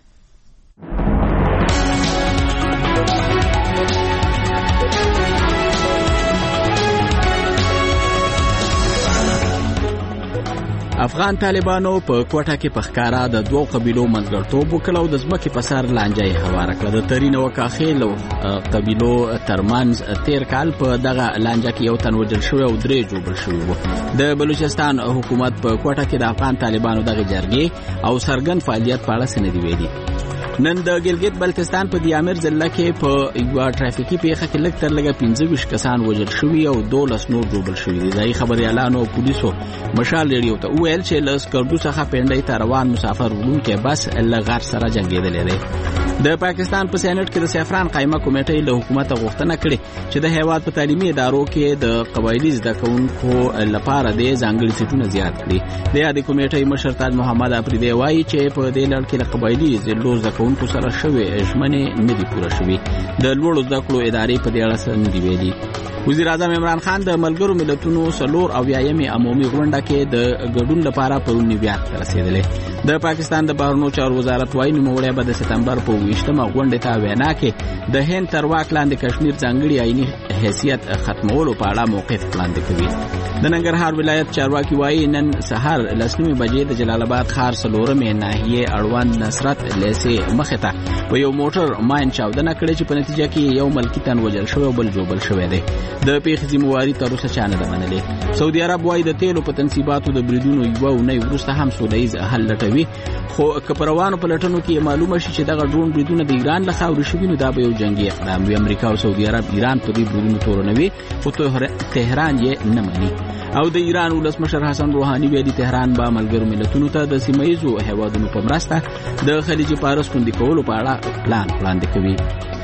افغان طالبانو په کوټه کې په ښکارا د دوو قبیلو منځګړتوب وکړ او د ځمکې په سر لانجه یې هواره کړه. د ترین او کاخیل قبیلو ترمنځ تیر کال په دغه لانجه کې یو تن وژل شوی او درې ژوبل شوي وو. د بلوچستان حکومت په کوټه کې د افغان طالبانو دغه جرګې او سرګن فعالیت په اړه څه نه دي ویلي. نن د ګلګت بلتستان په دیامر ضلع کې په یو ټرافیکي پیښه کې لږ تر لږه پنځه ویشت کسان وژل شوي او دولس نور ژوبل شوي دي. ځایي خبریالانو او پولیسو مشال ریډیو ته وویل چې له سکردو څخه پنډۍ ته روان مسافر وړونکی بس له غر سره جنګېدلی دی. د پاکستان په سېنات کې د سیفران قایمه کمیټې له حکومته غوښتنه کړې چې د هیواد په تعلیمي ادارو کې د قبایلي زده کوونکو لپاره د ځانګړي سیټونه زیات کړي. د یادې کمیټې مشر تاج محمد افریدی وایي چې په دې لړ کې د قبایلي ضلعو زده کوونکو سره شوې ژمنې نه دي پوره شوي. د لوړو زده کړو ادارې په دې اړه څه نه دي ویلي. وزیر اعظم عمران خان د ملګرو ملتونو څلور اویایمې عمومي غونډه کې د ګډون لپاره پرون نیویارک ته رسېدلی. د پاکستان د بهرنیو چارو وزارت وايي نوموړی به د سپتمبر په اوویشتمه غونډې ته وینا کې د هند تر واک لاندې کشمیر ځانګړي آئیني حیثیت ختمولو په اړه موقف وړاندې کوي. د ننګرهار ولایت چارواکي وايي نن سهار لس نیمې بجې د جلال آباد ښار څلورمې ناحیې اړوند نصرت لیسې مخې ته په یو موټر ماین چاودنه کړې چې په نتیجه کې یو ملکي تن وژل شوی او بل ژوبل شوی دی. د پیښې ذمہواري تر اوسه چا نه ده منلې. سعودي عرب وايي د تیلو په تنصیباتو د بریدونو یوه اونۍ وروسته هم سوله ییز حل لټوي. خو که په روانو پلټنو کې معلومه شي چې دغه ډرون بریدونه د ایران له خاورې شوي نو دا به یو جنګي اقدام وي. امریکا او سعودي عرب ایران په دې بریدونو تورنوي خو تهران یې نه مني. او د ایران ولسمشر حسن روحاني ویلي تهران به ملګرو ملتونو ته د سیمه ییزو هیوادونو په مرسته د خلیج فارس خوندي کولو په اړه پلان وړاندې کوي.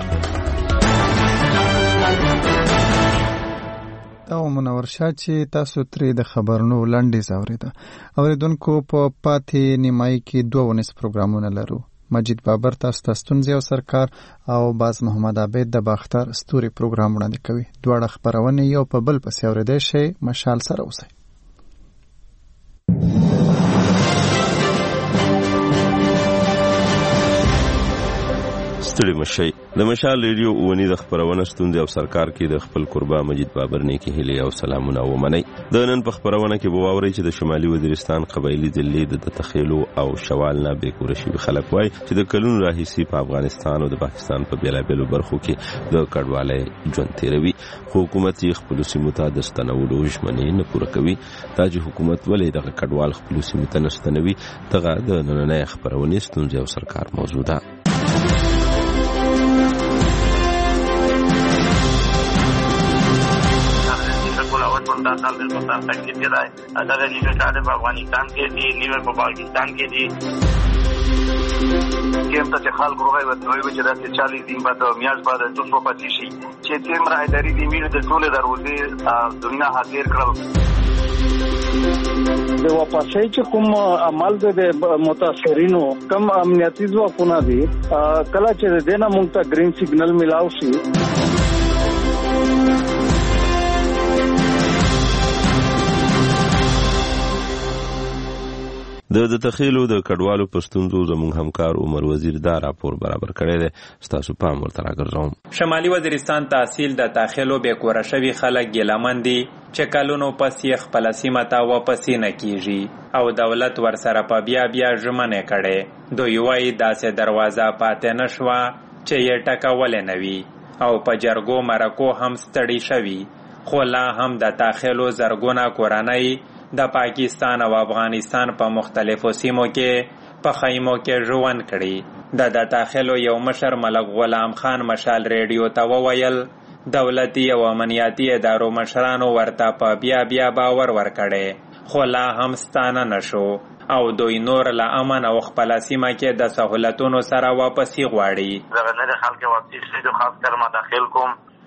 دا منور شاه چې تاسو ترې د خبرونو لنډیز اوریده. اوریدونکو په پاتې نیمایي کې دوه ونیس پروګرامونه لرو. مجید بابر تاسو ته ستونزې او سرکار او باز محمد عبید د باختر ستوري پروګرام وړاندې کوي. دواړه خبرونه یو په بل پسې اوریدای شئ. مشال سره اوسئ. ستړي مشي د مشال ریډیو اونی د خبرونه ستوندې او سرکار کې د خپل قربا مجید بابر نه کې هلي او سلامونه ومني. د نن په خبرونه کې به واوري چې د شمالي وزیرستان قبایلی ضلع د تخیلو او شوال نه به کور شي خلک وای چې د کلون راهیسي په افغانستان او د پاکستان په بیلابیلو برخو کې د کډواله ژوند تیروي. خو حکومت یې خپل سیمو ته د ستنولو ژمنې نه پوره کوي. دا چې حکومت ولې د کډوال خپل سیمو ته نستنوي دغه د نننۍ خبرونه ستونزې او سرکار موضوع ده. دا سال د پاکستان کې دی دا د نیمه کال په افغانستان کې دی نیمه په پاکستان کې دی کېم ته خلک روغای وځوي چې د چالیس دین بعد میاش بعد د دوه پاتې شي چې تیم را اداري دی میره د ټول دروازې دنیا حاضر کړل. د واپسې چې کوم عمل د متاثرینو کم امنیتي ځواکونه دي کله چې دنه مونږ ته گرین سیګنل ملاو شي د د تخیلو د کډوالو پښتونزو زموږ همکار عمر وزیر دا راپور برابر کړی دی. ستاسو پام ورته راګرځوم. شمالي وزیرستان تحصیل د تاخیلو بې کوره شوي خلک ګیلمن دي چې کلونو پس یې خپله سیمه ته واپسې نه کیږي او دولت ورسره په بیا بیا ژمنې کړې. دوی وایي داسې دروازه پاتې نه شوه چې یې ټکولی نه وي او په جرګو مرکو هم ستړي شوي. خو لا هم د تاخیلو زرګونه کورنۍ د پاکستان او افغانستان په مختلفو سیمو کې په خیمو کې ژوند کړي. د د داخلو یو مشر ملک غلام خان مشال ریډیو ته وویل دولتي او امنیتي ادارو مشرانو ورته په بیا بیا باور ورکړي خو لا هم ستانه نشو او دوی نور له امن او خپل سیمه کې د سہولتونو سره واپسی غواړي. زه نه خلک واپسی شې خاص کر ما داخل کوم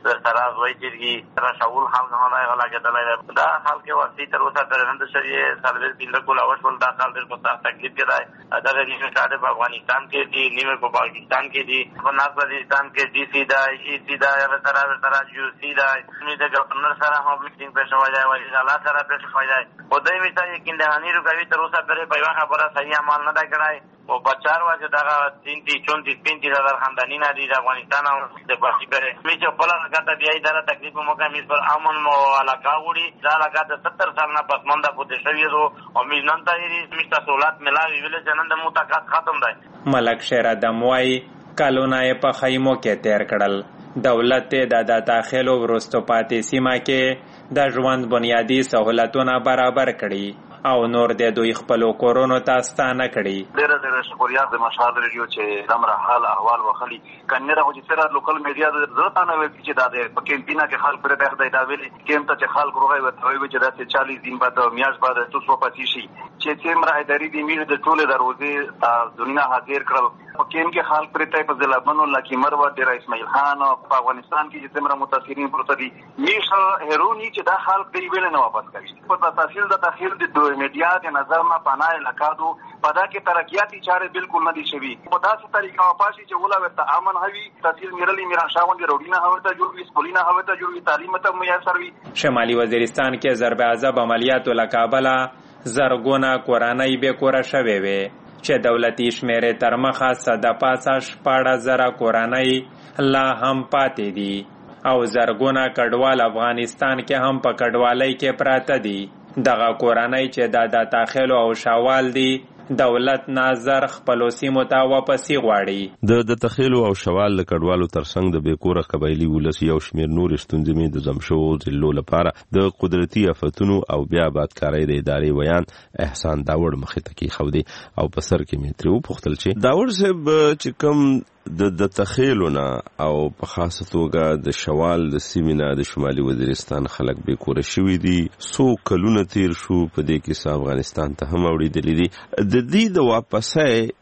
تراز وای چې را شاول حال نه راغلا کېدل دا حال کې واسي تر اوسه تر نن د شریعه سرویس بینده کول اوس ول دا حال ډېر په تکلیف کې راځي دا غوښنه کاټه په افغانستان کې دي نیمه په پاکستان کې دي په افغانستان کې دي سي دا ای سي دا یا تر تر یو سي دا نو د گورنر سره هم میټینګ په شوای دی وایي الله سره په شوای دی او دای می ته یقین ده هني روغوي تر اوسه پرې په واخه خبره صحیح عمل نه دا کړای او په چار واجه دا تین تی چونتی پینتی هزار خاندانی نه دي د افغانستان او د باقي پرې می چې په لاره کاته بیا اداره تکلیف موقع می پر امن مو علاقه وړي دا علاقه د ستر سال نه پس منده پوتې شوی دو او می نن ته یې می تاسولات ملاوي ویل چې نن د متقاعد ختم دی ملک شیر دموای کالونه په خیمو کې تیر کړل دولت د داخلو ورستو پاتې سیمه کې د ژوند بنیادی سہولتونه برابر کړي او نور د دوی خپل کورونو ته ستانه کړي. ډېر ډېر شکریا د مشال ریډیو چې دمر حال احوال وخلی کنه راغو چې سره لوکل میډیا د ضرورت نه وي چې دا د پکینټینا کې خلک پر ته دا ویلي کېم ته چې خلک روغي وته وي چې دا چالیس دن بعد میاش بعد تاسو پاتې شي چې څومره اداري دي میر د ټوله دروازې دنیا حاضر کړل پکین کې خلک پر ته په ضلع بنو لکی مروا د اسماعیل خان او په افغانستان کې چې څومره متاثرین پروت دي میشه هرونی چې دا خلک دی ویل نه واپس کوي په تفصیل د تاخير د میډیا د نظر ما پناه لکادو پدا کې ترقیاتی چاره بالکل نه دي شوی په داسې طریقه واپسی چې ولا ورته امن هوي تحصیل میرلی میرا شاوند روډینا هوته جوړوي سپولینا هوته جوړوي تعلیم ته میسر وي. شمالي وزیرستان کې ضرب عذاب عملیاتو لکابلا زرګونه کورانۍ به کوره شوي وي چې دولتي شمیرې تر مخه صد پاسه شپاړس زره کورانۍ لا هم پاتې دي او زرګونه کډوال افغانستان کې هم په کډوالۍ کې پراته دي. دغه کورانۍ چې د دا داخلو او شوال دي دولت نظر خپل سیمو ته واپسی غواړي. د د تخیلو او شوال له کډوالو ترڅنګ د بیکوره قبایلی ولس یو شمیر نور ستونزې مې د زمشو ضلعو لپاره د قدرتي آفتونو او بیا آبادکارۍ د ادارې ویان احسان داوړ مخې ته کېښودی او په سر کې مې ترې وپوښتل چې داوړ صاحب چې کوم د د تخیلونه او په خاصه توګه د شوال د سیمې نه د شمالي وزیرستان خلک بیکوره شوي دي څو کلونه تیر شو په دې کې افغانستان ته هم اوړېدلي دي د دې د واپسۍ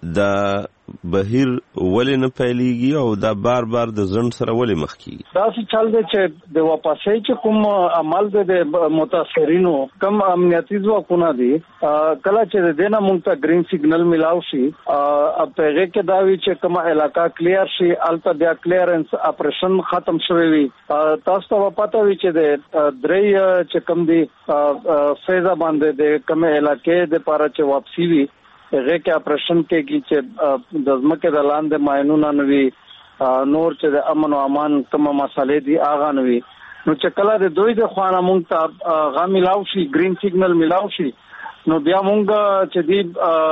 د بهیر ولې نه پیلېږي او دا بار بار د ځنډ سره ولې مخ کېږي؟ داسې چل دی چې د واپسۍ چې کوم عمل دی د متاثرینو کم امنیتي ځواکونه دي کله چې د دې نه موږ ته گرین سیګنل ملاو شي په هغې کې دا وي چې کومه علاقه کلیر شي هلته بیا کلیرنس اپریشن ختم شوی وي. تاسو ته به پته وي چې د درې چې کوم دي فیزه باندې د کومې علاقې دپاره چې واپسي وي هغه کې اپریشن کېږي چې د ځمکې د لاندې ماینونه نه وي نور چې د امن او امان کومه مسالې دي هغه نه وي نو چې کله د دوی د خوا نه موږ ته هغه میلاو شي گرین سیګنل میلاو شي نو بیا موږ چې دی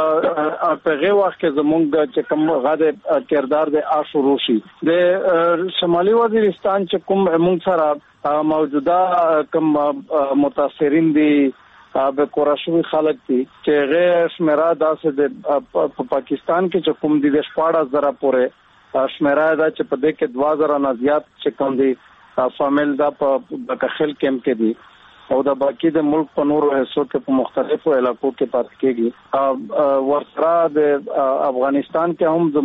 په هغه وخت کې زموږ چې کوم هغه د کردار د آ شروع شي د شمالي وزیرستان چې کوم موږ سره موجوده کوم متاثرین دي به کوراشوي خلک دي چې غیر شمیرا داسې د په پاکستان کې چې کوم دي د شپاړس زره پورې شمیرا دا چې په دې کې دوه زره نه زیات چې کوم دي فامیل دا په بکخل کیمپ کې دي او د باقي د ملک په نورو حصو کې په مختلفو علاقو کې پاتې کېږي. ورسره د افغانستان کې هم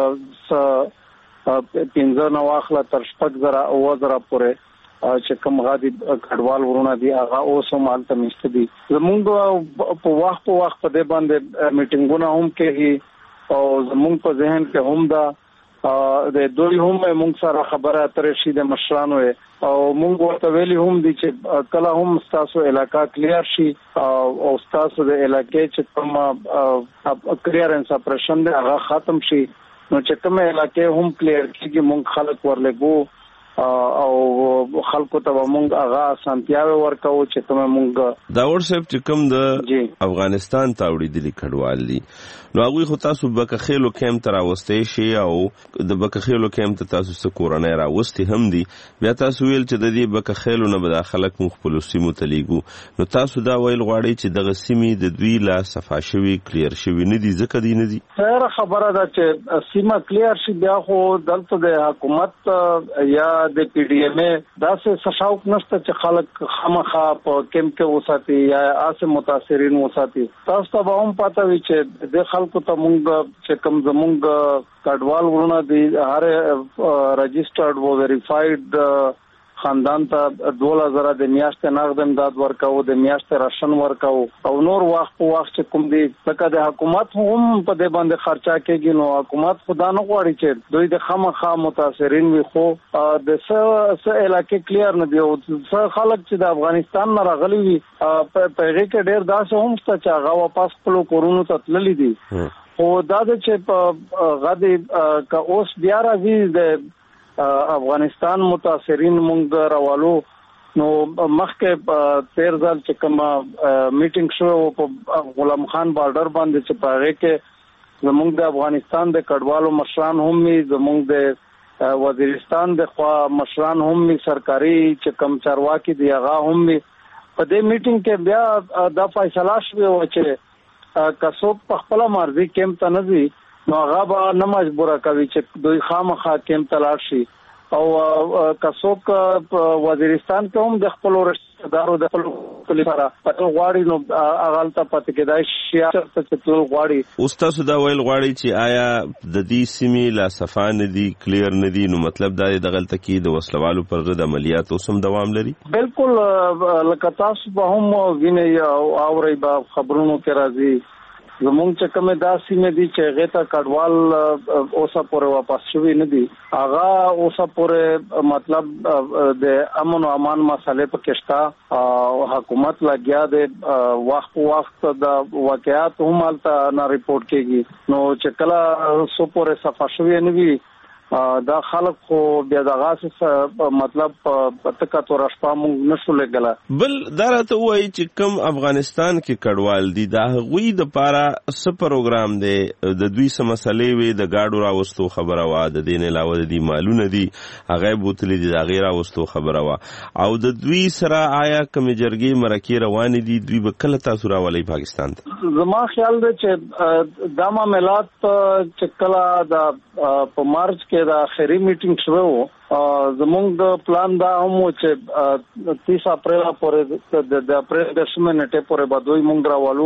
زموږ پنځه نه واخله تر شپږ زره اووه زره پورې چې کوم غادي کډوال ورونه دي هغه اوس هم هلته میشته دي. زموږ په وخت په وخت په دې باندې میټینګونه هم کېږي او زموږ په ذهن کې هم دا د دوی هم موږ سره خبره اترې شي د مشرانو او موږ ورته ویلي هم دي چې کله هم ستاسو علاقه کلیر شي او ستاسو د علاقې چې کوم کلیرنس اپریشن دی هغه ختم شي نو چې کوم علاقې هم کلیر کېږي موږ خلک ورلګو او خلکو ته موږ هغه اسانتیاوې ورکوو چې کومه موږ داوړ صاحب چې کوم د افغانستان ته اوړېدلي کډوال دي نو هغوی خو تاسو بکخیلو کیمپ ته راوستی شي او د بکخیلو کیمپ ته تاسو څه کورنۍ راوستي هم دي بیا تاسو ویل چې د دې بکخیلو نه به دا خلک موږ خپلو سیمو ته لیږو نو تاسو دا ویل غواړئ چې دغه سیمې د دوی لا صفا شوي کلیر شوي نه دي ځکه دی نه دي؟ خیره خبره ده چې سیمه کلیر شي بیا خو دلته د حکومت یا د پی ډي ایم ای دا څه شوق نشته چې خلک خامخا په کیمپ کې وساتي یا اسه متاثرین وساتي. تاسو ته به هم پته وي چې د خلکو ته مونږ چې کوم زمونږ کډوال ورونه دي هر رجسټرډ و ویریفاید خاندان ته دوله زره د میاشتې نقد امداد ورکاو، د میاشتې راشن ورکاو او نور وخت په وخت چې کوم دي لکه د حکومت هم په دې باندې خرچا کېږي. نو حکومت خدا نه غواړي چې دوی د خامخا متاثرین وي، خو د څه څه علاقې کلیر نه دي او څه خلک چې د افغانستان نه راغلي وي په هغې کې ډېر داسې هم شته چې هغه واپس خپلو کورونو ته تللي دي. خو دا ده چې په هغه که اوس بیا راځي د افغانستان متاثرین مونږ راوالو نو مخکې تیر ځل چې کوم میټینګ شو په غلام خان بارډر باندې چې په هغه کې زمونږ د افغانستان د کډوالو مشران هم وي، زمونږ د وزیرستان د خوا مشران هم وي، سرکاري چې کوم چارواکي دی هغه هم وي. په دې میټینګ کې بیا دا فیصله شوه چې کڅوک په خپل مرزي کېم ته نه ځي نو هغه به نه مجبوره کوي چې دوی خامخا کېم ته لاړ شي. او کڅوک وزیرستان کې هم د خپل رشتہدارو د خپل کلی سره پټ غواړي نو هغه ته پاتې کېدای شي چې ټول غواړي. اوس تاسو دا ویل غواړي چې آیا د دې سیمې لا صفان دي کلیر نه دي، نو مطلب دا د غلطه کې د وسلوالو پر ضد عملیات اوس هم دوام لري؟ بالکل، لکه تاسو به هم وینئ او اورئ به خبرونو کې راځي زمونږ چې کومه داسې مې دي چې هغه ته کډوال اوسه پورې واپس شوي نه دي. هغه اوسه پورې مطلب د امن او امان مسالې په کې شته او حکومت لګیا دی وخت وخت د واقعیات هم هلته نه ریپورت کېږي. نو چې کله سو پورې صفا شوي نه وي دا خلک خو بیا دغه مطلب پتکا تو راشپا مونږ نشو لګلا. بل دا راته وایي چې کوم افغانستان کې کډوال دي دا غوي د پاره څه پروګرام دی، د دوی څه مسلې وي، د گاډو راوستو خبره وا، د دین علاوه د دې مالونه دي هغه بوتلې دي د غیر راوستو خبره وا، او د دوی سره آیا کوم جرګې مرکې روان دي دوی به کله تاسو راولي پاکستان ته؟ زما خیال دی چې دا معاملات چې کله د په مارچ کې دا اخري میټینګ شوه زمونږ پلان دا هم چې تیس اپریل پورې د اپریل دشمه نیټه پورې به دوی مونږ راوالو.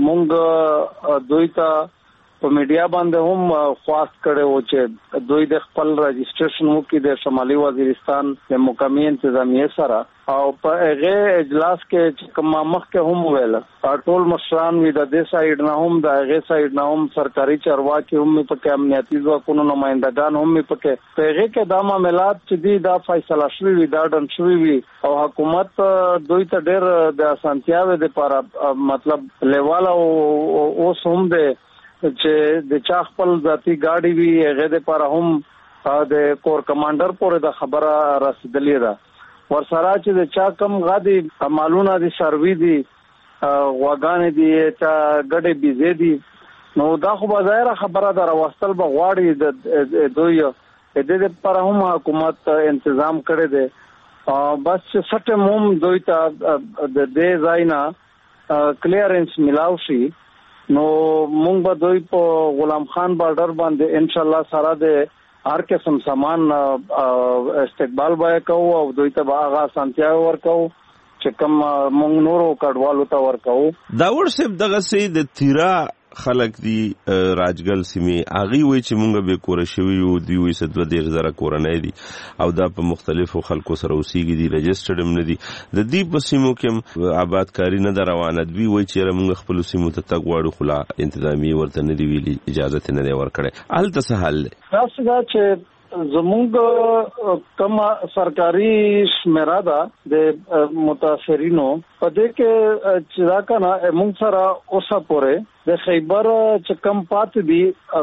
مونږ دوی ته په میډیا باندې هم خواست کړو چې دوی د خپل رجسټریشن وکړي د شمالي وزیرستان د مقامی انتظامیه سره او په هغه اجلاس کې چې کوم مخکې هم ویل ټول مشران وي د دې سایډ نه هم د هغه سایډ نه هم سرکاري چارواکي هم په امنیتي ځواکونو نمائندگان هم په هغه کې دا معاملات چې دی دا فیصله شوی وي دا ډن شوی وي او حکومت دوی ته ډېر د اسانتیاوي لپاره مطلب لیواله اوس هم د چې د چا خپل ذاتی گاډي وی هغه د لپاره هم د کور کمانډر پورې د خبره رسیدلې ده ورسره چې د چا کم غادي مالونه دي سروي دي غواګان دي چا ګډه بيزي دي نو دا خو بظاهر خبره ده راوستل به غواړي د دوی د دې لپاره هم حکومت تنظیم کړی دی بس سټه موم دوی ته د دې ځاینا کلیرنس ملاو شي نو مونږ به دوی په غلام خان بارډر باندې ان شاء الله سره د هر قسم سامان استقبال به کوو او دوی ته به هغه سانتیا ورکو چې کوم مونږ نورو کډوالو ته ورکو. دا ورسې دغه سي د تیرا خلک دی راجګل سیمه اغي وای چې مونږ به کور شوی او دی وې ست د ډیر زره کورنۍ دي او دا په مختلفو خلکو سره اوسېږي دي رجسټرډ هم نه دي د دې په سیمو کې آبادکاری نه روانه دی وای چې مونږ خپل سیمو ته تګ واړو خلا انتظامی ورته نه دی ویلي اجازه نه دی ورکړي الته څه حل تاسو دا چې زمونږ کم سرکاري شمیره ده د متاثرینو په دې کې چې دا کنه مونږ سره اوسه پورې د خیبر چې کم پات دي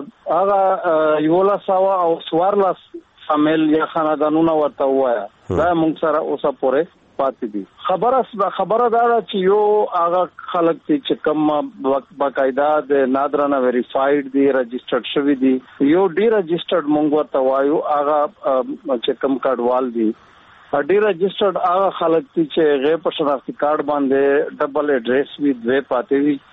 هغه یولا سوا او سوارلا شامل یا خاندانونه ورته وایا دا مونږ سره اوسه پورې پاتې دي. خبره خبره دا چې یو هغه خلک چې کم باقاعده د نادرانه ویریفاید دي رجسټرډ شوی دي یو ډی رجسټرډ مونږ ورته وایو هغه چې کم کډوال دي ډی رجسټرډ هغه خلک چې غیر په شناختی کارت باندې ډبل اډریس وی دوی پاتې وي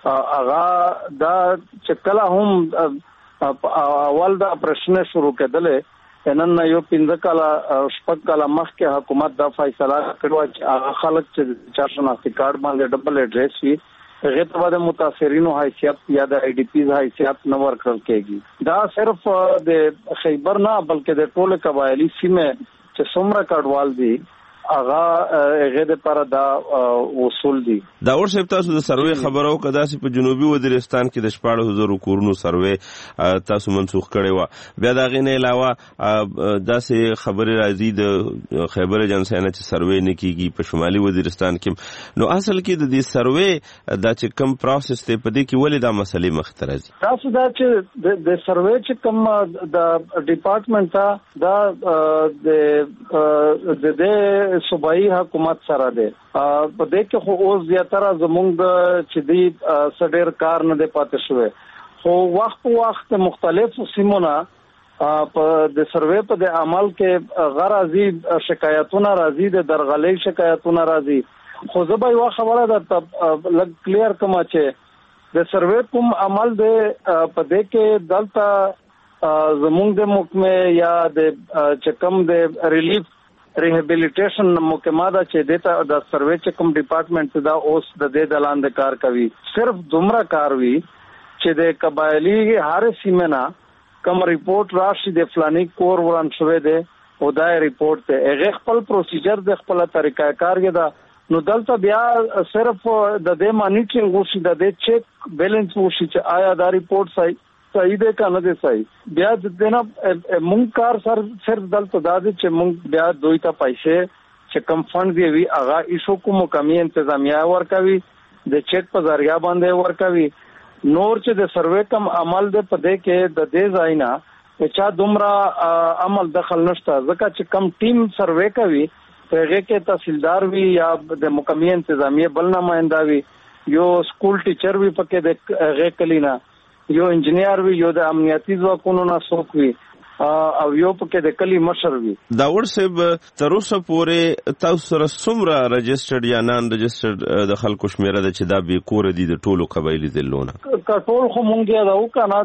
هغه دا چې کله هم اول دا پرشن شروع کېدل نن یو پنځه کاله شپږ کاله مخکې حکومت دا فیصله کړو چې هغه خلک چې چا شناختی کارت باندې ډبل اډریس وي هغه ته د متاثرینو حیثیت یا د آی ډی پیز حیثیت نه ورکړل کېږي. دا صرف د خیبر نه بلکې د ټول قبایلی سیمه چې څومره کډوال دي هغه هغه د پر دا وصول دي. دا اور صاحب تاسو د سروې خبرو کدا چې په جنوبي وزیرستان کې د شپږ هزار کورونو سروې تاسو منسوخ کړي و بیا دا غینه علاوه داسې خبرې راځي د خیبر اجنسیانه چې سروې نه کیږي په شمالي وزیرستان کې. نو اصل کې د دې سروې دا چې کم پروسس ته پدې کې ولې دا مسلې مخ ته راځي؟ تاسو دا چې د سروې چې کم د ډپارټمنټ دا د د صوبایي حکومت سره ده په دې کې خو اوس زیاتره زمونږ چې دی سډیر کار نه دی پاتې شوی خو وخت په وخت مختلف سیمونه په د سروې په د عمل کې غرضی شکایتونه راځي د درغلې شکایتونه راځي خو زه به یو خبره درته لږ کلیر کوم چې د سروې کوم عمل دی په دې کې دلته زمونږ د محکمې یا د چکم د ریلیف ریهابیلیټیشن محکمه دا چې دیتا د سروې چې کوم ډپارټمنټ دا اوس د دې د لاندې کار کوي صرف دومره کار وی چې د قبایلی هر سیمه نه کوم ریپورت راشي د فلانی کور وران شوی دی او دا ریپورت ته هغه خپل پروسیجر د خپل طریقه کار کې دا نو دلته بیا صرف د دې مانیټرینګ وشي د دې چیک بیلنس وشي چې آیا دا ریپورت صحیح صحیح ده کنه ده صحیح بیا د دې نه مونږ کار سر صرف دلته دا دي چې مونږ بیا دوی ته پیسې چې کم فند دی وی هغه ایشو کوم کمی انتظامیه ورکوي د چیک په ذریعہ باندې ورکوي نور چې د سروې کم عمل ده په دې کې د دې ځاینا چې دومره عمل دخل نشته ځکه چې کم ټیم سروې کوي هغه کې تحصیلدار وی یا د مقامی انتظامیه بل نمائنده وی یو سکول ټیچر وی پکې د هغه کلینا یو انجنیر وی یو د امنیتي ځواکونو نه څوک وی او یو پکې د کلی مشر وی. دا ورسب تر اوسه پورې تاسو سره څومره رجسټرډ یا نان رجسټرډ د خلکو شمیره ده چې دا به کور دي د ټولو قبایلی ځلونه کټول خو مونږ یې راو کنه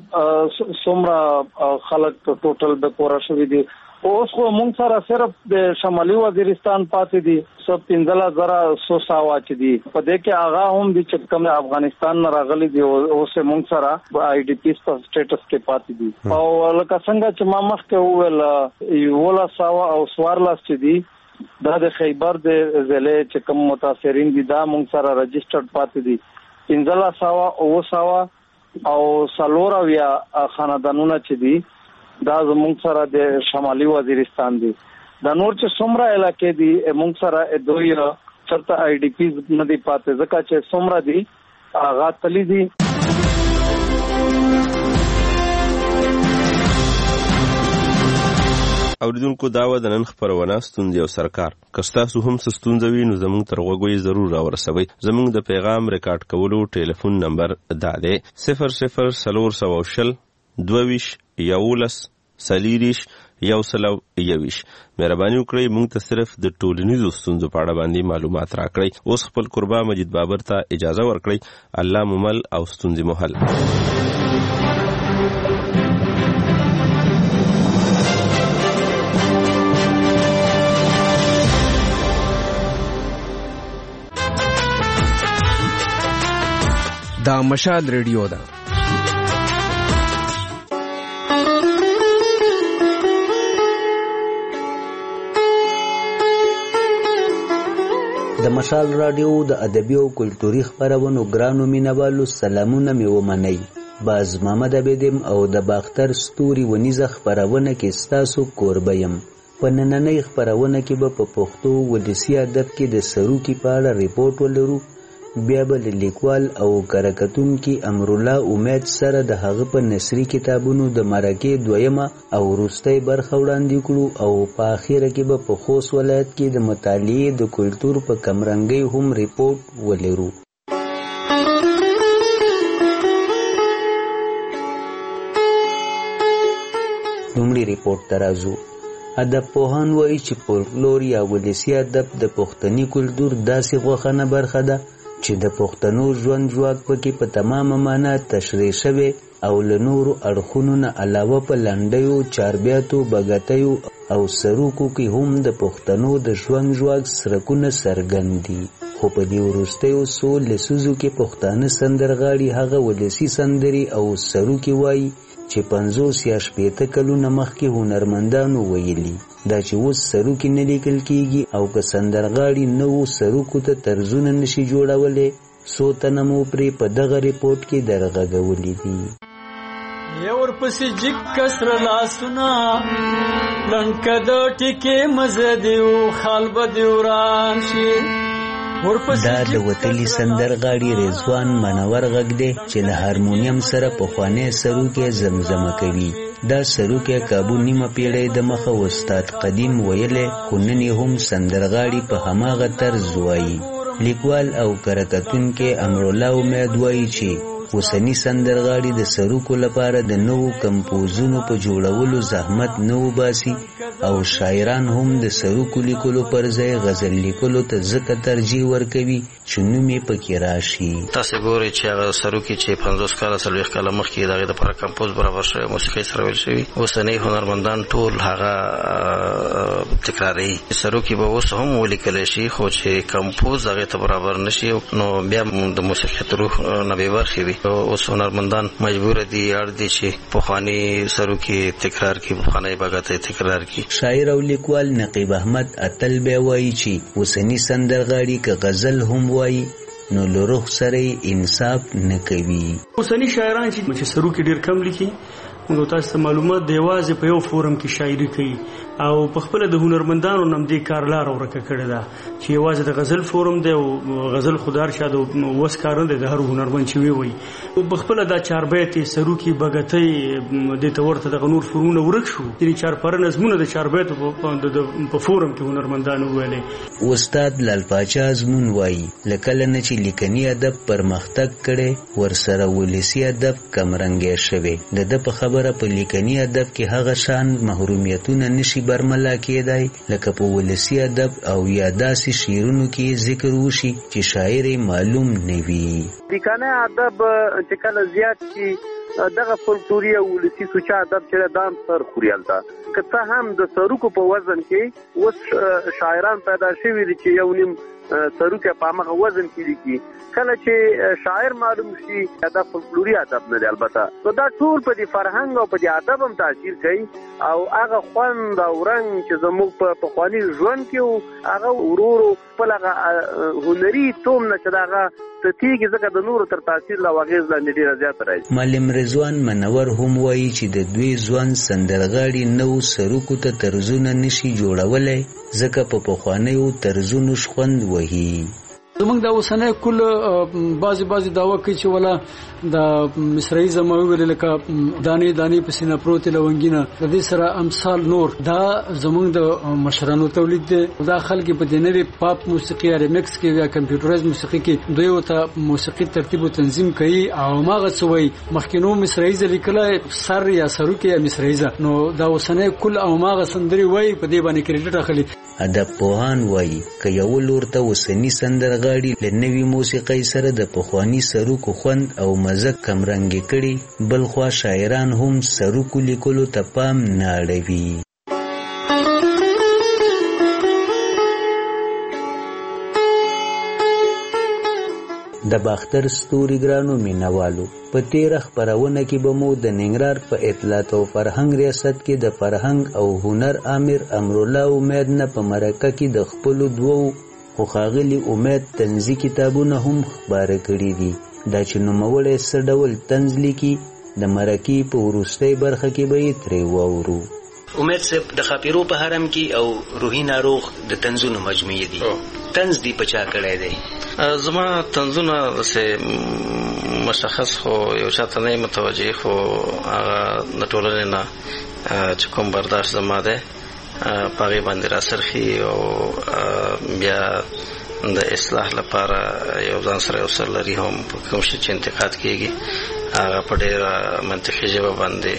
چې څومره خلک ټوټل به کور شوی دي اوس خو مونږ سره صرف د شمالي وزیرستان پاتې دي سب پنځله زره سو ساوا چې دي په دې کې هغه هم دي چې کوم افغانستان نه راغلي دي اوس مونږ سره آی ډی پی په سټیټس کې پاتې دي او لکه څنګه چې ما مخکې وویل یو لا ساوا او سوارلاس چې دي دا د خیبر د ضلع چې کوم متاثرین دي دا مونږ سره رجسټرډ پاتې دي پنځله ساوا او ساوا او سلورا بیا خاندانونه چې دي دا زمونږ سره د شمالي وزیرستان دي دا نور چې څومره علاقې دي مونږ سره دوی چرته آی ډی پیز نه دي پاتې ځکه چې څومره دي هغه تللی دي. اوریدونکو دا و د نن خبرونه ستوندې او سرکار که ستاسو هم څه ستونزه وي نو زموږ تر غوږو یې ضرور راورسوئ. زموږ د پیغام ریکارډ کولو ټلیفون نمبر دا دی صفر صفر څلور سوه شل دوه ویشت یولس څلېرویشت یو سل او یوویشت. مهرباني وکړئ موږ ته صرف د ټولنیزو ستونزو په اړه باندې معلومات راکړئ. اوس خپل قربا مجید بابر ته اجازه ورکړئ. الله مو مل او ستونزې مو حل. دا مشال ریډیو ده. د مشال رادیو د ادبي او کلتوري خبرونو ګرانو مینوالو سلامونه مې ومنئ. باز محمد عبیدم او د باختر ستوري ونیزه خبرونه کې ستاسو کوربه یم. په نننۍ خبرونه کې به په پښتو ولسي ادب کې د سروکي په اړه ریپورټ ولرو. بیا به له لیکوال او کارکتونکي امرالله امید سره د هغه په نثري کتابونو د مرکې دویمه او وروستۍ برخه وړاندې کړو او په اخره کې به په خوست ولایت کې د مطالعې د کلتور په کمرنګۍ هم ریپورټ ولرو. لومړی ریپورټ ته راځو. ادب پوهان وایي چې فولکلور یا ولسي ادب د پښتني کلتور داسې غوښنه برخه ده چې د پښتنو ژوند ځواک پکې په تمامه معنا تشریح شوی او له نورو اړخونو نه علاوه په لنډیو، چاربیاتو، بګتیو او سروکو کې هم د پښتنو د ژوند ځواک څرکونه څرګند دي. خو په دې وروستیو څو لسیزو کې پښتانه سندرغاړي هغه ولسي سندرې او سروکي وایي چې پنځوس یا شپېته کلونه مخکې هنرمندانو ویلي. دا چې اوس سروکي نه لیکل کیږي او که سندرغاړي نوو سروکو ته طرزونه نشي جوړولی، څو تنه مو پرې په دغه ریپورټ کې درغږولي دي. یور پسې جګ کسر لاسونه لنکه د ټیکې مزه دیو خال به دیوران شي. دا د وتلي سندرغاړي رضوان منور غږ دی چې له هارمونیم سره پخوانی سروکی زمزمه کوي. دا سروکی کابو نیمه پیړۍ د مخه استاد قدیم ویلی، خو نن یې هم سندرغاړي په هماغه طرز وایي. لیکوال او کرکټونکی امرالله امید وایي چې اوسني سندرغاړي د سروکو لپاره د نوو کمپوزونو په جوړولو زحمت نه وباسي او شاعران هم د سروکو لیکلو پر ځای غزل لیکلو ته ځکه ترجیح ورکوي چې نوم یې پکې راشي. تاسو ګورئ چې هغه سروکي چې پنځوس کاله څلوېښت کاله مخکې د هغې دپاره کمپوز برابر شوی، موسیقۍ سره ویل شوي، اوسني هنرمندان ټول هغه تکراروي. سروکي به اوس هم ولیکلی شي، خو چې کمپوز هغې ته برابر نه شي نو بیا د موسیقیت روح نه بې برخې وي. اوس هنرمندان مجبور دي اړ دي چې پخواني سروکي تکرار کړي، پخوانی بګتی تکرار کړي. شاعر او لیکوال نقیب احمد اتل بیا وایي چې اوسني سندرغاړي که غزل هم وایي نو له روح سره انصاف نه کوي. اوسني شاعران چې سروکي ډېر کم لیکي، موږ تاسو ته معلومات د یوازې په یو فورم کې شاعري کوي او په خپل د هنرمندانو نم دې کار لار ورکه کړې ده چې یوازې د غزل فورم دی او غزل خودار شاده وس کار نه دی د هر هنرمند چې وی وي او په خپل د چاربیت سروکي بغتۍ د تورته د غنور فورونه ورک شو. یعنی چار پر نظمونه د چاربیت په فورم کې هنرمندانو ویلې. استاد لال پاچا ازمون وایي لکه نه چې لیکنی ادب پرمختګ کړي ورسره ولسی ادب کمرنګ شوی. د د په خبره په لیکنی ادب کې هغه شان محرومیتونه نشي برملا کېدای لکه په ولسی ادب او یا داسې شعرونو کې ذکر وشي چې شاعر معلوم نه وي. لیکنی ادب چې کله زیات شي دغه فولکلوري او ولسی سوچا ادب چې دام سر خوريالتا که څه هم د سروکو په وزن کې اوس شاعران پیدا شوي دي چې یو نیم سروکه په هغه وزن کې لیکي. کله چې شاعر معلوم شي دا فولکلوري ادب نه دی، البته نو دا ټول په دې فرهنګ او په دې ادب هم تاثیر کوي او هغه خوند او رنګ چې زموږ په پخواني ژوند کې هغه ورورو خپل هغه هنري توم نه چې هغه تیږي ځکه د نورو تر تاثیر لا واغېز لاندې ډېره زیاته راځي. معلم رضوان منور هم وایي چې د دوی ځوان سندرغاړي نو سروکو ته طرزونه نشي جوړولی ځکه په پخوانیو طرزونو شخوند وهي. زمونږ د اوسنۍ کل بعضې بعضې دعوه کوي چې ولا د مصرعي زما وویل لکه دانې دانې په سینه پروتې لونګینه د دې سره امثال نور دا زمونږ د مشرانو تولید دی. دا خلک په دې نوې پاپ موسیقي یا ریمکس کې یا کمپیوټرایز موسیقي کې دوی ورته موسیقي ترتیب او تنظیم کوي او هغه څه وایي مخکینو مصرعي لیکلی سر یا سروکي یا مصرعي نو دا اوسنۍ کل او هغه سندرې وایي په دې باندې کریډټ اخلي. ادب پوهان وایي که یو لور ته اوسني سندرغاړي له نوې موسیقۍ سره د پخواني سروکو خوند او مزه کمرنګې کړي، بل خوا شاعران هم سروکو لیکلو ته پام نه اړوي. د باختر ستوري ګرانو مینوالو په تیره خپرونه کې به مو د ننګرهار په اطلاعات او فرهنګ ریاست کې د فرهنګ او هنر امیر امرالله امید نه په مرکه کې د خپلو دوو خو ښاغلي امید طنزي کتابونه هم خپاره کړي دي. دا چې نوموړی څه ډول طنز لیکي د مرکې په وروستۍ برخه کې به یې ترې واورو. امید صاحب د خاپیرو په حرم کې او روحي ناروغ د طنزونو مجموعې دي. طنز دی پچا کړی دی؟ زما طنزونه داسې مشخص خو یو چاته نه متوجه خو هغه د ټولنې نه چې کوم برداشت زما دی په هغې باندې راسرخي او بیا د اصلاح لپاره یو ځان سره یو سر لري هم په کوم شي چې انتقاد کېږي هغه په ډېره منطقي ژبه باندې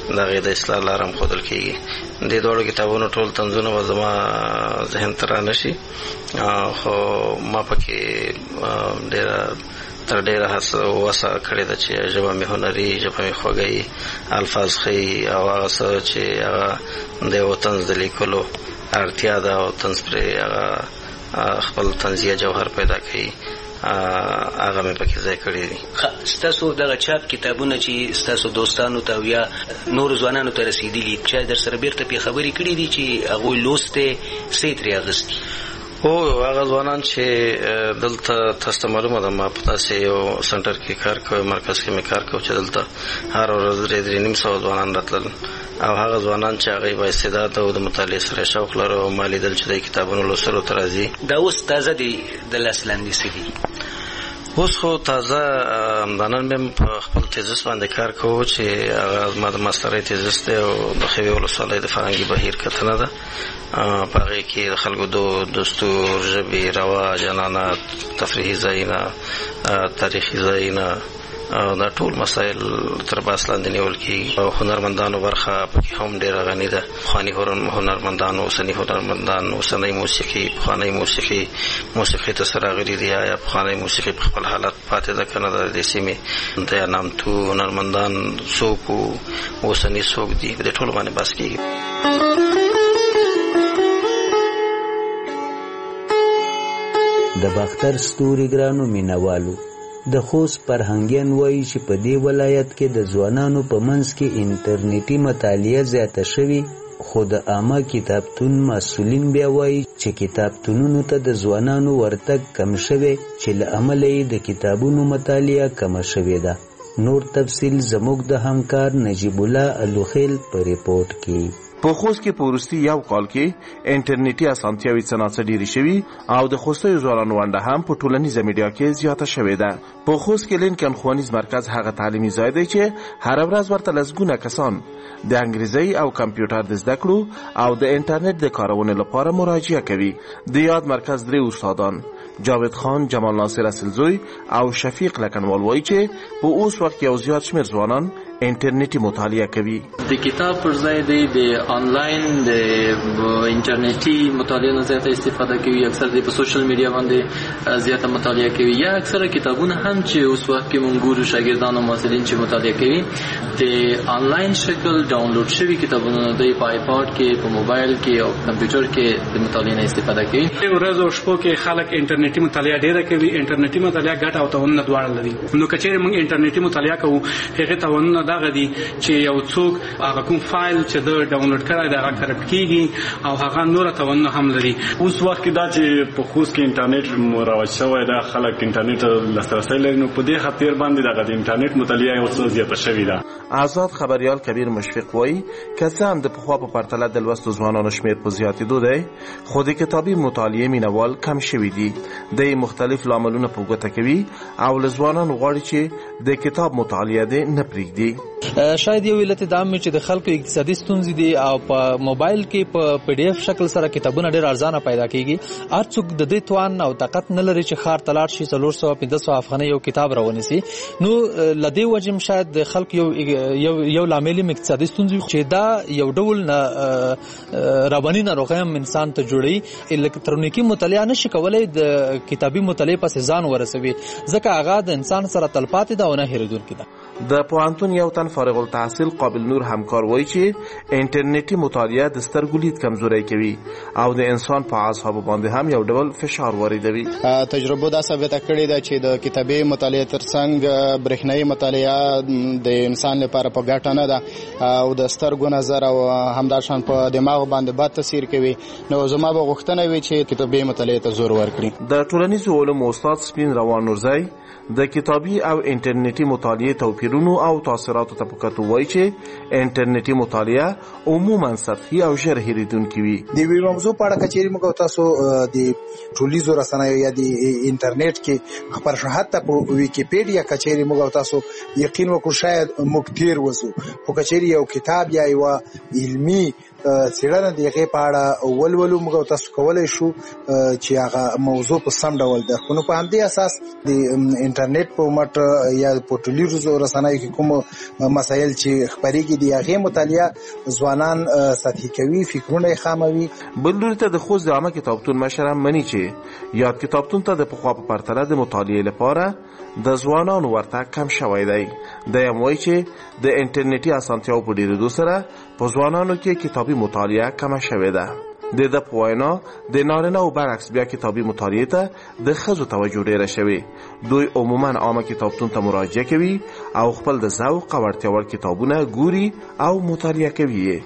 دغه د اصلاح لار هم ښودل کېږي. دې دواړو کتابونو ټول طنزونه به زما ذهن ته را نه شي، خو ما پکې ډېره تر ډېره هڅه وسه کړې ده چې ژبه مې هنري، ژبه مې خوږوي، الفاظ ښیي او هغه څه چې هغه د یو طنز د لیکلو اړتیا ده او طنز پرې هغه خپل طنزیه جوهر پیدا کوي، هغه مې پکې ځای کړی دي. ستاسو دغه چاپ کتابونه چې ستاسو دوستانو ته یا نور ځوانانو ته رسیدلي، چا در سره بیرته پې خبرې کړي دي چې هغوی لوستې څه ترې اخیستي؟ هو هغه ځوانان چې دلته تاسو ته معلومه ده ما په داسې یو سنټر کې کار کوم، مرکز کې مې کار کوم چې دلته هر ورځ درې درې نیم سوه ځوانان راتلل، او هغه ځوانان چې هغوی با استعداد او د مطالعې سره شوق لري او ما لیدل چې د کتابونو لوستلو ته راځي. دا اوس تازه دی د لاس لاندې څه دي؟ اوس خو تازه نن مې په خپل تیزس باندې کار کوو چې هغه زما د ماسترۍ تیزس دی او د خیوې ولسوالۍ د فرهنګي بهیر کتنه ده. په هغې کې د خلکو دود، دستور، ژبې، رواج، عنعنات، تفریحي ځایونه، تاریخي ځایونه، دا ټول مسایل تر بحث لاندې نیول کېږي. او هنرمندانو برخه پکې هم ډېره غني ده. پخواني هنرمندان، اوسني هنرمندان، اوسنۍ موسیقي، پخوانۍ موسیقي، موسیقي ته څه راغلي دي، یا پخوانۍ موسیقي په خپل حالت پاتې ده که نه ده، د دې سیمې د نامتو هنرمندان څوک وو، اوسني څوک دي، په دې ټولو باندې بحث کېږي. د باختر ستوري ګرانو مینوالو، د خوست فرهنګیان وایي چې په دې ولایت کې د ځوانانو په منځ کې انټرنیټي مطالعه زیاته شوې، خو د عامه کتابتون مسؤلین بیا وایي چې کتابتونونو ته د ځوانانو ورتګ کم شوی، چې له امله یې د کتابونو مطالعه کمه شوې ده. نور تفصیل زموږ د همکار نجیب الله الوخیل په ریپورت کې. په خوست کې په وروستي یو کال کې انټرنیټي اسانتیاوې څه ناڅه ډېرې شوي او د خوستیو ځوانانو ونډه هم په ټولنیزه میډیا کې زیاته شوې ده. په خوست کې لینکن ښوونیز مرکز هغه تعلیمي ځای دی چې هره ورځ ورته لسګونه کسان د انګریزي او کمپیوټر د زده کړو او د انټرنیټ د کارونې لپاره مراجعه کوي. د یاد مرکز درې استادان جاوید خان، جمال ناصر اصلزوی او شفیق لکنوال وایي چې په اوس وخت یو زیات شمېر ځوانان انټرنیټي مطالعه کوي. د کتاب پر ځای دی د آنلاین د انټرنیټي مطالعه نه زیاته استفاده کوي، اکثر دی په سوشل میډیا باندې زیاته مطالعه کوي، یا اکثر کتابونه هم چې اوس وخت کې مونږ ګورو شاګردان او محصلین چې مطالعه کوي د آنلاین شکل ډاونلوډ شوي کتابونه دی په آیپاد کې، په موبایل کې او کمپیوټر کې د مطالعه نه استفاده کوي. ورځ او شپو کې خلک انټرنیټي مطالعه ډیره کوي. انټرنیټي مطالعه ګټه او تاوانونه دواړه لري. نو کچېرې مونږ انټرنیټي مطالعه کوو، هغه تاوانونه دغه دي چې یو څوک هغه کوم فایل چې د ډاونلوډ کړی دی هغه کرپټ کیږي او هغه نور تاوانونه هم لري. اوس وخت کې دا چې په خوست کې انټرنیټ مروج شوی دا خلک انټرنیټ لاسرسی لري، نو په دې خاطر باندې دغه د انټرنیټ مطالعه یو څه زیاته شوې ده. آزاد خبریال کبیر مشفق وایي که څه هم د پخوا په پرتله د لوستو ځوانانو شمېر په زیاتېدو دی، خو د کتابي مطالعې مینوال کم شوي دي. د مختلف لاملونه په ګوته کوي او له ځوانانو غواړي چې د کتاب مطالعه دې نه پرېږدي. شاید یو علت دا مې چې د خلکو اقتصادي ستونزې دي او په موبایل کې په پی ډی ایف شکل سره کتابونه ډېر ارزانه پیدا کیږي. هر څوک د دې توان او طاقت نه لري چې ښار ته لاړ شي څلور سوه پنځه سوه افغانۍ یو کتاب راونیسي. نو له دې وجې هم شاید د خلکو یو یو یو لامل هم اقتصادي ستونزې چې دا یو ډول رواني ناروغۍ هم انسان ته جوړوي. الکترونیکي مطالعه نشي کولی د کتابي مطالعې پسې ځان ورسوي، ځکه هغه د انسان سره تلپاتې ده او نه هېرېدونکې ده. د پوهنتون یو تن فارغ التحصیل قابل نور همکار وایي چې انټرنیټي مطالعه د سترګو لید کمزوری کوي او د انسان په اعصابو باندې هم یو ډول فشار واردوي. تجربه دا ثابته کړې ده چې د کتابي مطالعه ترڅنګ برېښنایي مطالعه د انسان لپاره په ګټه نه ده او د سترګو نظر او همداشان په دماغ باندې بد تاثیر کوي. نو زما به غوښتنه وي چې کتابي مطالعه ته زور ورکړي. د ټولنیزو علومو استاد سپین روان نورزی د کتابي او انټرنیټي مطالعه توپیرونو او تاثیراتو ته په کتو وایي چې انټرنیټي مطالعه عموما سطحي او ژر هېرېدونکې وي. د یوې موضوع په اړه کچېرې موږ تاسو د ټولنیزو رسنیو یا د انټرنیټ کې خبر شو، حتی په ویکیپیډیا کچېرې موږ تاسو یقین وکړو شاید موږ تیر وځو، خو کچېرې یو کتاب یا یو علمي څېړنه د هغې په اړه ولولو. موږ تاسو کولی شو چې هغه موضوع په سم ډول درکړو. نو په همدې اساس د انټرنیټ په مټ یا په ټولنیزو رسنیو کې کوم مسایل چې خپرېږي د هغې مطالعه ځوانان سطحي کوي، فکرونه یې خاموي. بل لوري ته د خوست د عامه کتابتون مشر هم مني چې یاد کتابتون ته د پخوا په پرتله د مطالعې لپاره د ځوانانو ورتګ کم شوی دی. دی هم وایي چې د انټرنیټي اسانتیاو په ډېرېدو سره په ځوانانو کې کتابي مطالعه کمه شوې ده. د ده په وینا د نارینه‌و برعکس بیا کتابي مطالعې ته د ښځو توجه ډېره شوې. دوی عموما عامه کتابتون ته مراجعه کوي او خپل د ذوق او اړتیا وړ کتابونه ګوري او مطالعه کوي.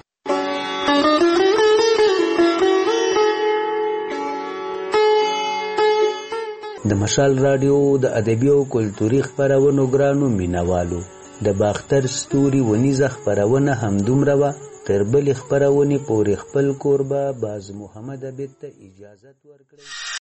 د مشال رادیو د ادبي او کلتوري خپرونو ګرانو مینوالو، د باختر ستوري ونیزه خپرونه همدومره وه. تر بلې خپرونې پورې خپل کوربه باز محمد عبید ته اجازت ورکړئ.